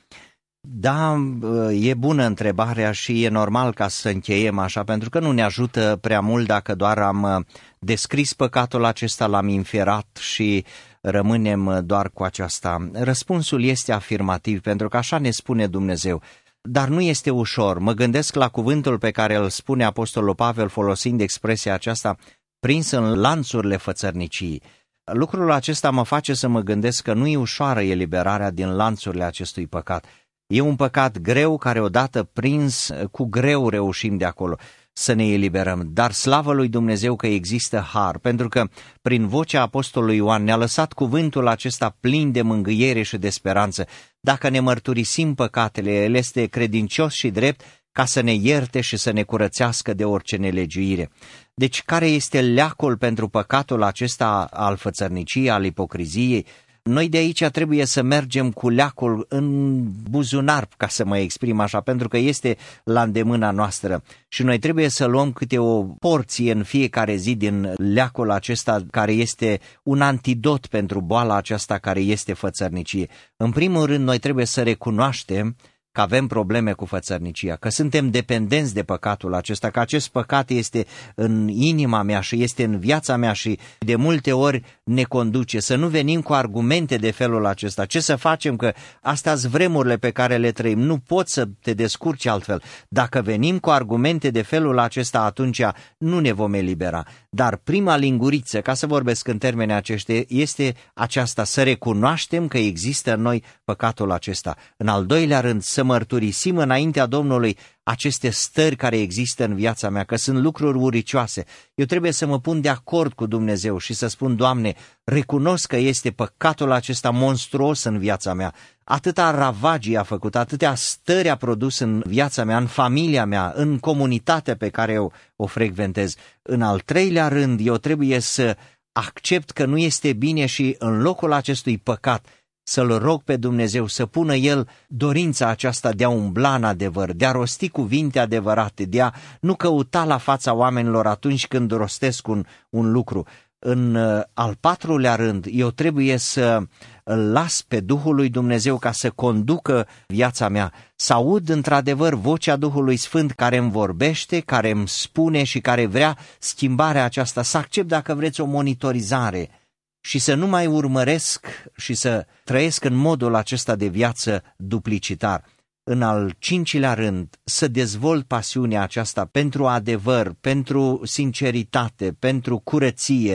Da, e bună întrebarea și e normal ca să încheiem așa, pentru că nu ne ajută prea mult dacă doar am descris păcatul acesta, l-am infierat și rămânem doar cu aceasta. Răspunsul este afirmativ, pentru că așa ne spune Dumnezeu. Dar nu este ușor. Mă gândesc la cuvântul pe care îl spune Apostolul Pavel folosind expresia aceasta, prins în lanțurile fățărniciei. Lucrul acesta mă face să mă gândesc că nu e ușoară eliberarea din lanțurile acestui păcat. E un păcat greu care odată prins, cu greu reușim de acolo să ne eliberăm. Dar slavă lui Dumnezeu că există har, pentru că prin vocea Apostolului Ioan ne-a lăsat cuvântul acesta plin de mângâiere și de speranță. Dacă ne mărturisim păcatele, El este credincios și drept ca să ne ierte și să ne curățească de orice nelegiuire. Deci care este leacul pentru păcatul acesta al fățărniciei, al ipocriziei? Noi de aici trebuie să mergem cu leacul în buzunar, ca să mă exprim așa, pentru că este la îndemâna noastră și noi trebuie să luăm câte o porție în fiecare zi din leacul acesta care este un antidot pentru boala aceasta care este fățărnicie. În primul rând, noi trebuie să recunoaștem că avem probleme cu fățărnicia, că suntem dependenți de păcatul acesta, că acest păcat este în inima mea și este în viața mea și de multe ori ne conduce. Să nu venim cu argumente de felul acesta. Ce să facem? Că astea-s vremurile pe care le trăim. Nu poți să te descurci altfel. Dacă venim cu argumente de felul acesta, atunci nu ne vom elibera. Dar prima linguriță, ca să vorbesc în termeni aceștia, este aceasta, să recunoaștem că există în noi păcatul acesta. În al doilea rând, să mărturisim înaintea Domnului aceste stări care există în viața mea, că sunt lucruri uricioase. Eu trebuie să mă pun de acord cu Dumnezeu și să spun, Doamne, recunosc că este păcatul acesta monstruos în viața mea. Atâta ravagii a făcut, atâtea stări a produs în viața mea, în familia mea, în comunitatea pe care eu o frecventez. În al treilea rând, eu trebuie să accept că nu este bine și în locul acestui păcat să-L rog pe Dumnezeu să pună El dorința aceasta de a umbla în adevăr, de a rosti cuvinte adevărate, de a nu căuta la fața oamenilor atunci când rostesc un, un lucru. În uh, al patrulea rând, eu trebuie să îl las pe Duhul lui Dumnezeu ca să conducă viața mea, să aud într-adevăr vocea Duhului Sfânt care îmi vorbește, care îmi spune și care vrea schimbarea aceasta, să accept, dacă vreți, o monitorizare și să nu mai urmăresc și să trăiesc în modul acesta de viață duplicitar. În al cincilea rând, să dezvolt pasiunea aceasta pentru adevăr, pentru sinceritate, pentru curăție,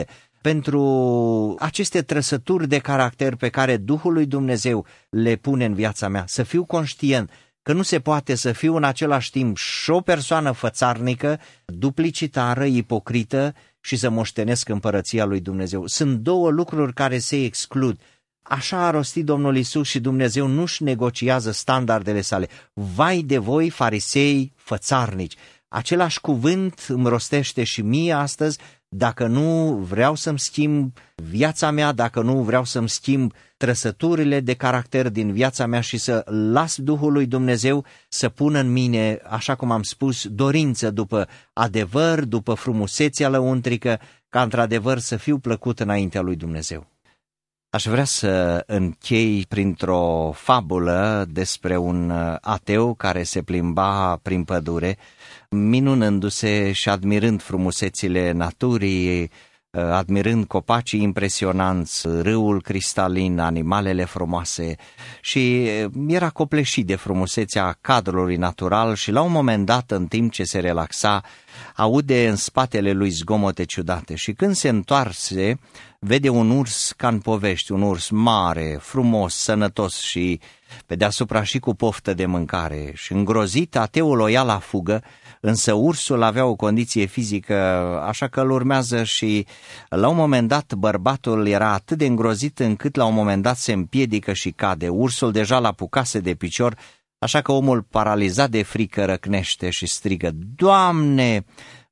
pentru aceste trăsături de caracter pe care Duhul lui Dumnezeu le pune în viața mea. Să fiu conștient că nu se poate să fiu în același timp și o persoană fățarnică, duplicitară, ipocrită și să moștenesc împărăția lui Dumnezeu. Sunt două lucruri care se exclud. Așa a rostit Domnul Iisus și Dumnezeu nu-și negociază standardele sale. Vai de voi, farisei fățarnici! Același cuvânt îmi rostește și mie astăzi, dacă nu vreau să-mi schimb viața mea, dacă nu vreau să-mi schimb trăsăturile de caracter din viața mea și să las Duhul lui Dumnezeu să pună în mine, așa cum am spus, dorință după adevăr, după frumusețea lăuntrică, ca într-adevăr să fiu plăcut înaintea lui Dumnezeu. Aș vrea să închei printr-o fabulă despre un ateu care se plimba prin pădure, minunându-se și admirând frumusețile naturii, admirând copacii impresionanți, râul cristalin, animalele frumoase și era copleșit de frumusețea cadrului natural și la un moment dat, în timp ce se relaxa, aude în spatele lui zgomote ciudate și când se întoarse, vede un urs ca în povești, un urs mare, frumos, sănătos și pe deasupra și cu poftă de mâncare. Și îngrozit, ateul o ia la fugă, însă ursul avea o condiție fizică, așa că îl urmează și la un moment dat bărbatul era atât de îngrozit încât la un moment dat se împiedică și cade. Ursul deja l-apucase de picior, așa că omul paralizat de frică răcnește și strigă: Doamne,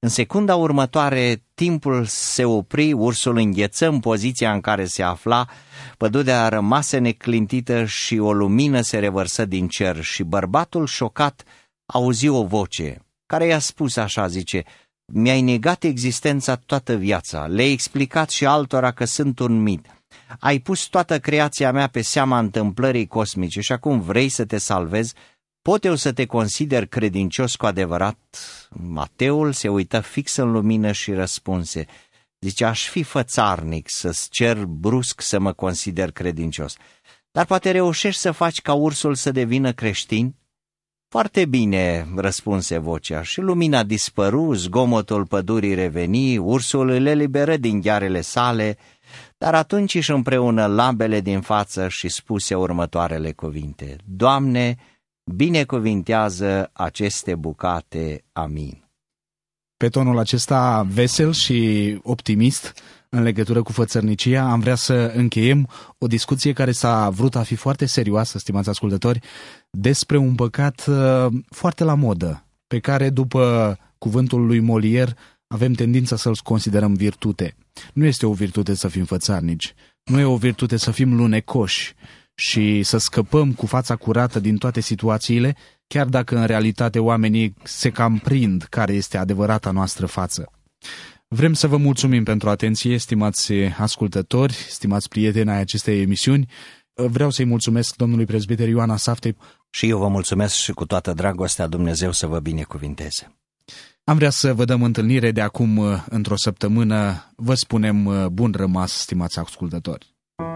În secunda următoare, timpul se opri, ursul îngheță în poziția în care se afla, pădurea rămase neclintită și o lumină se revărsă din cer și bărbatul șocat auzi o voce care i-a spus așa, zice: mi-ai negat existența toată viața, le-ai explicat și altora că sunt un mit, ai pus toată creația mea pe seama întâmplării cosmice și acum vrei să te salvezi? Pot eu să te consider credincios cu adevărat? Mateul se uită fix în lumină și răspunse, zice: aș fi fățarnic să-ți cer brusc să mă consider credincios, dar poate reușești să faci ca ursul să devină creștin? Foarte bine, răspunse vocea, și lumina dispăru, zgomotul pădurii reveni, ursul îl eliberă din ghearele sale, dar atunci își împreună labele din față și spuse următoarele cuvinte: Doamne, binecuvintează aceste bucate. Amin. Pe tonul acesta vesel și optimist în legătură cu fățărnicia, am vrea să încheiem o discuție care s-a vrut a fi foarte serioasă, stimați ascultători, despre un păcat uh, foarte la modă, pe care, după cuvântul lui Molière, avem tendința să-l considerăm virtute. Nu este o virtute să fim fățarnici, nu e o virtute să fim lunecoși și să scăpăm cu fața curată din toate situațiile, chiar dacă în realitate oamenii se cam prind care este adevărata noastră față. Vrem să vă mulțumim pentru atenție, stimați ascultători, stimați prieteni ai acestei emisiuni. Vreau să-i mulțumesc domnului prezbiter Ioan Asaftei. Și eu vă mulțumesc și cu toată dragostea, Dumnezeu să vă binecuvinteze. Am vrea să vă dăm întâlnire de acum într-o săptămână. Vă spunem bun rămas, stimați ascultători.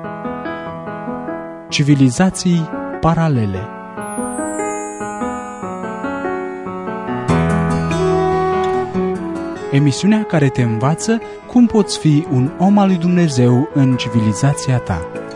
Civilizații paralele. Emisiunea care te învață cum poți fi un om al lui Dumnezeu în civilizația ta.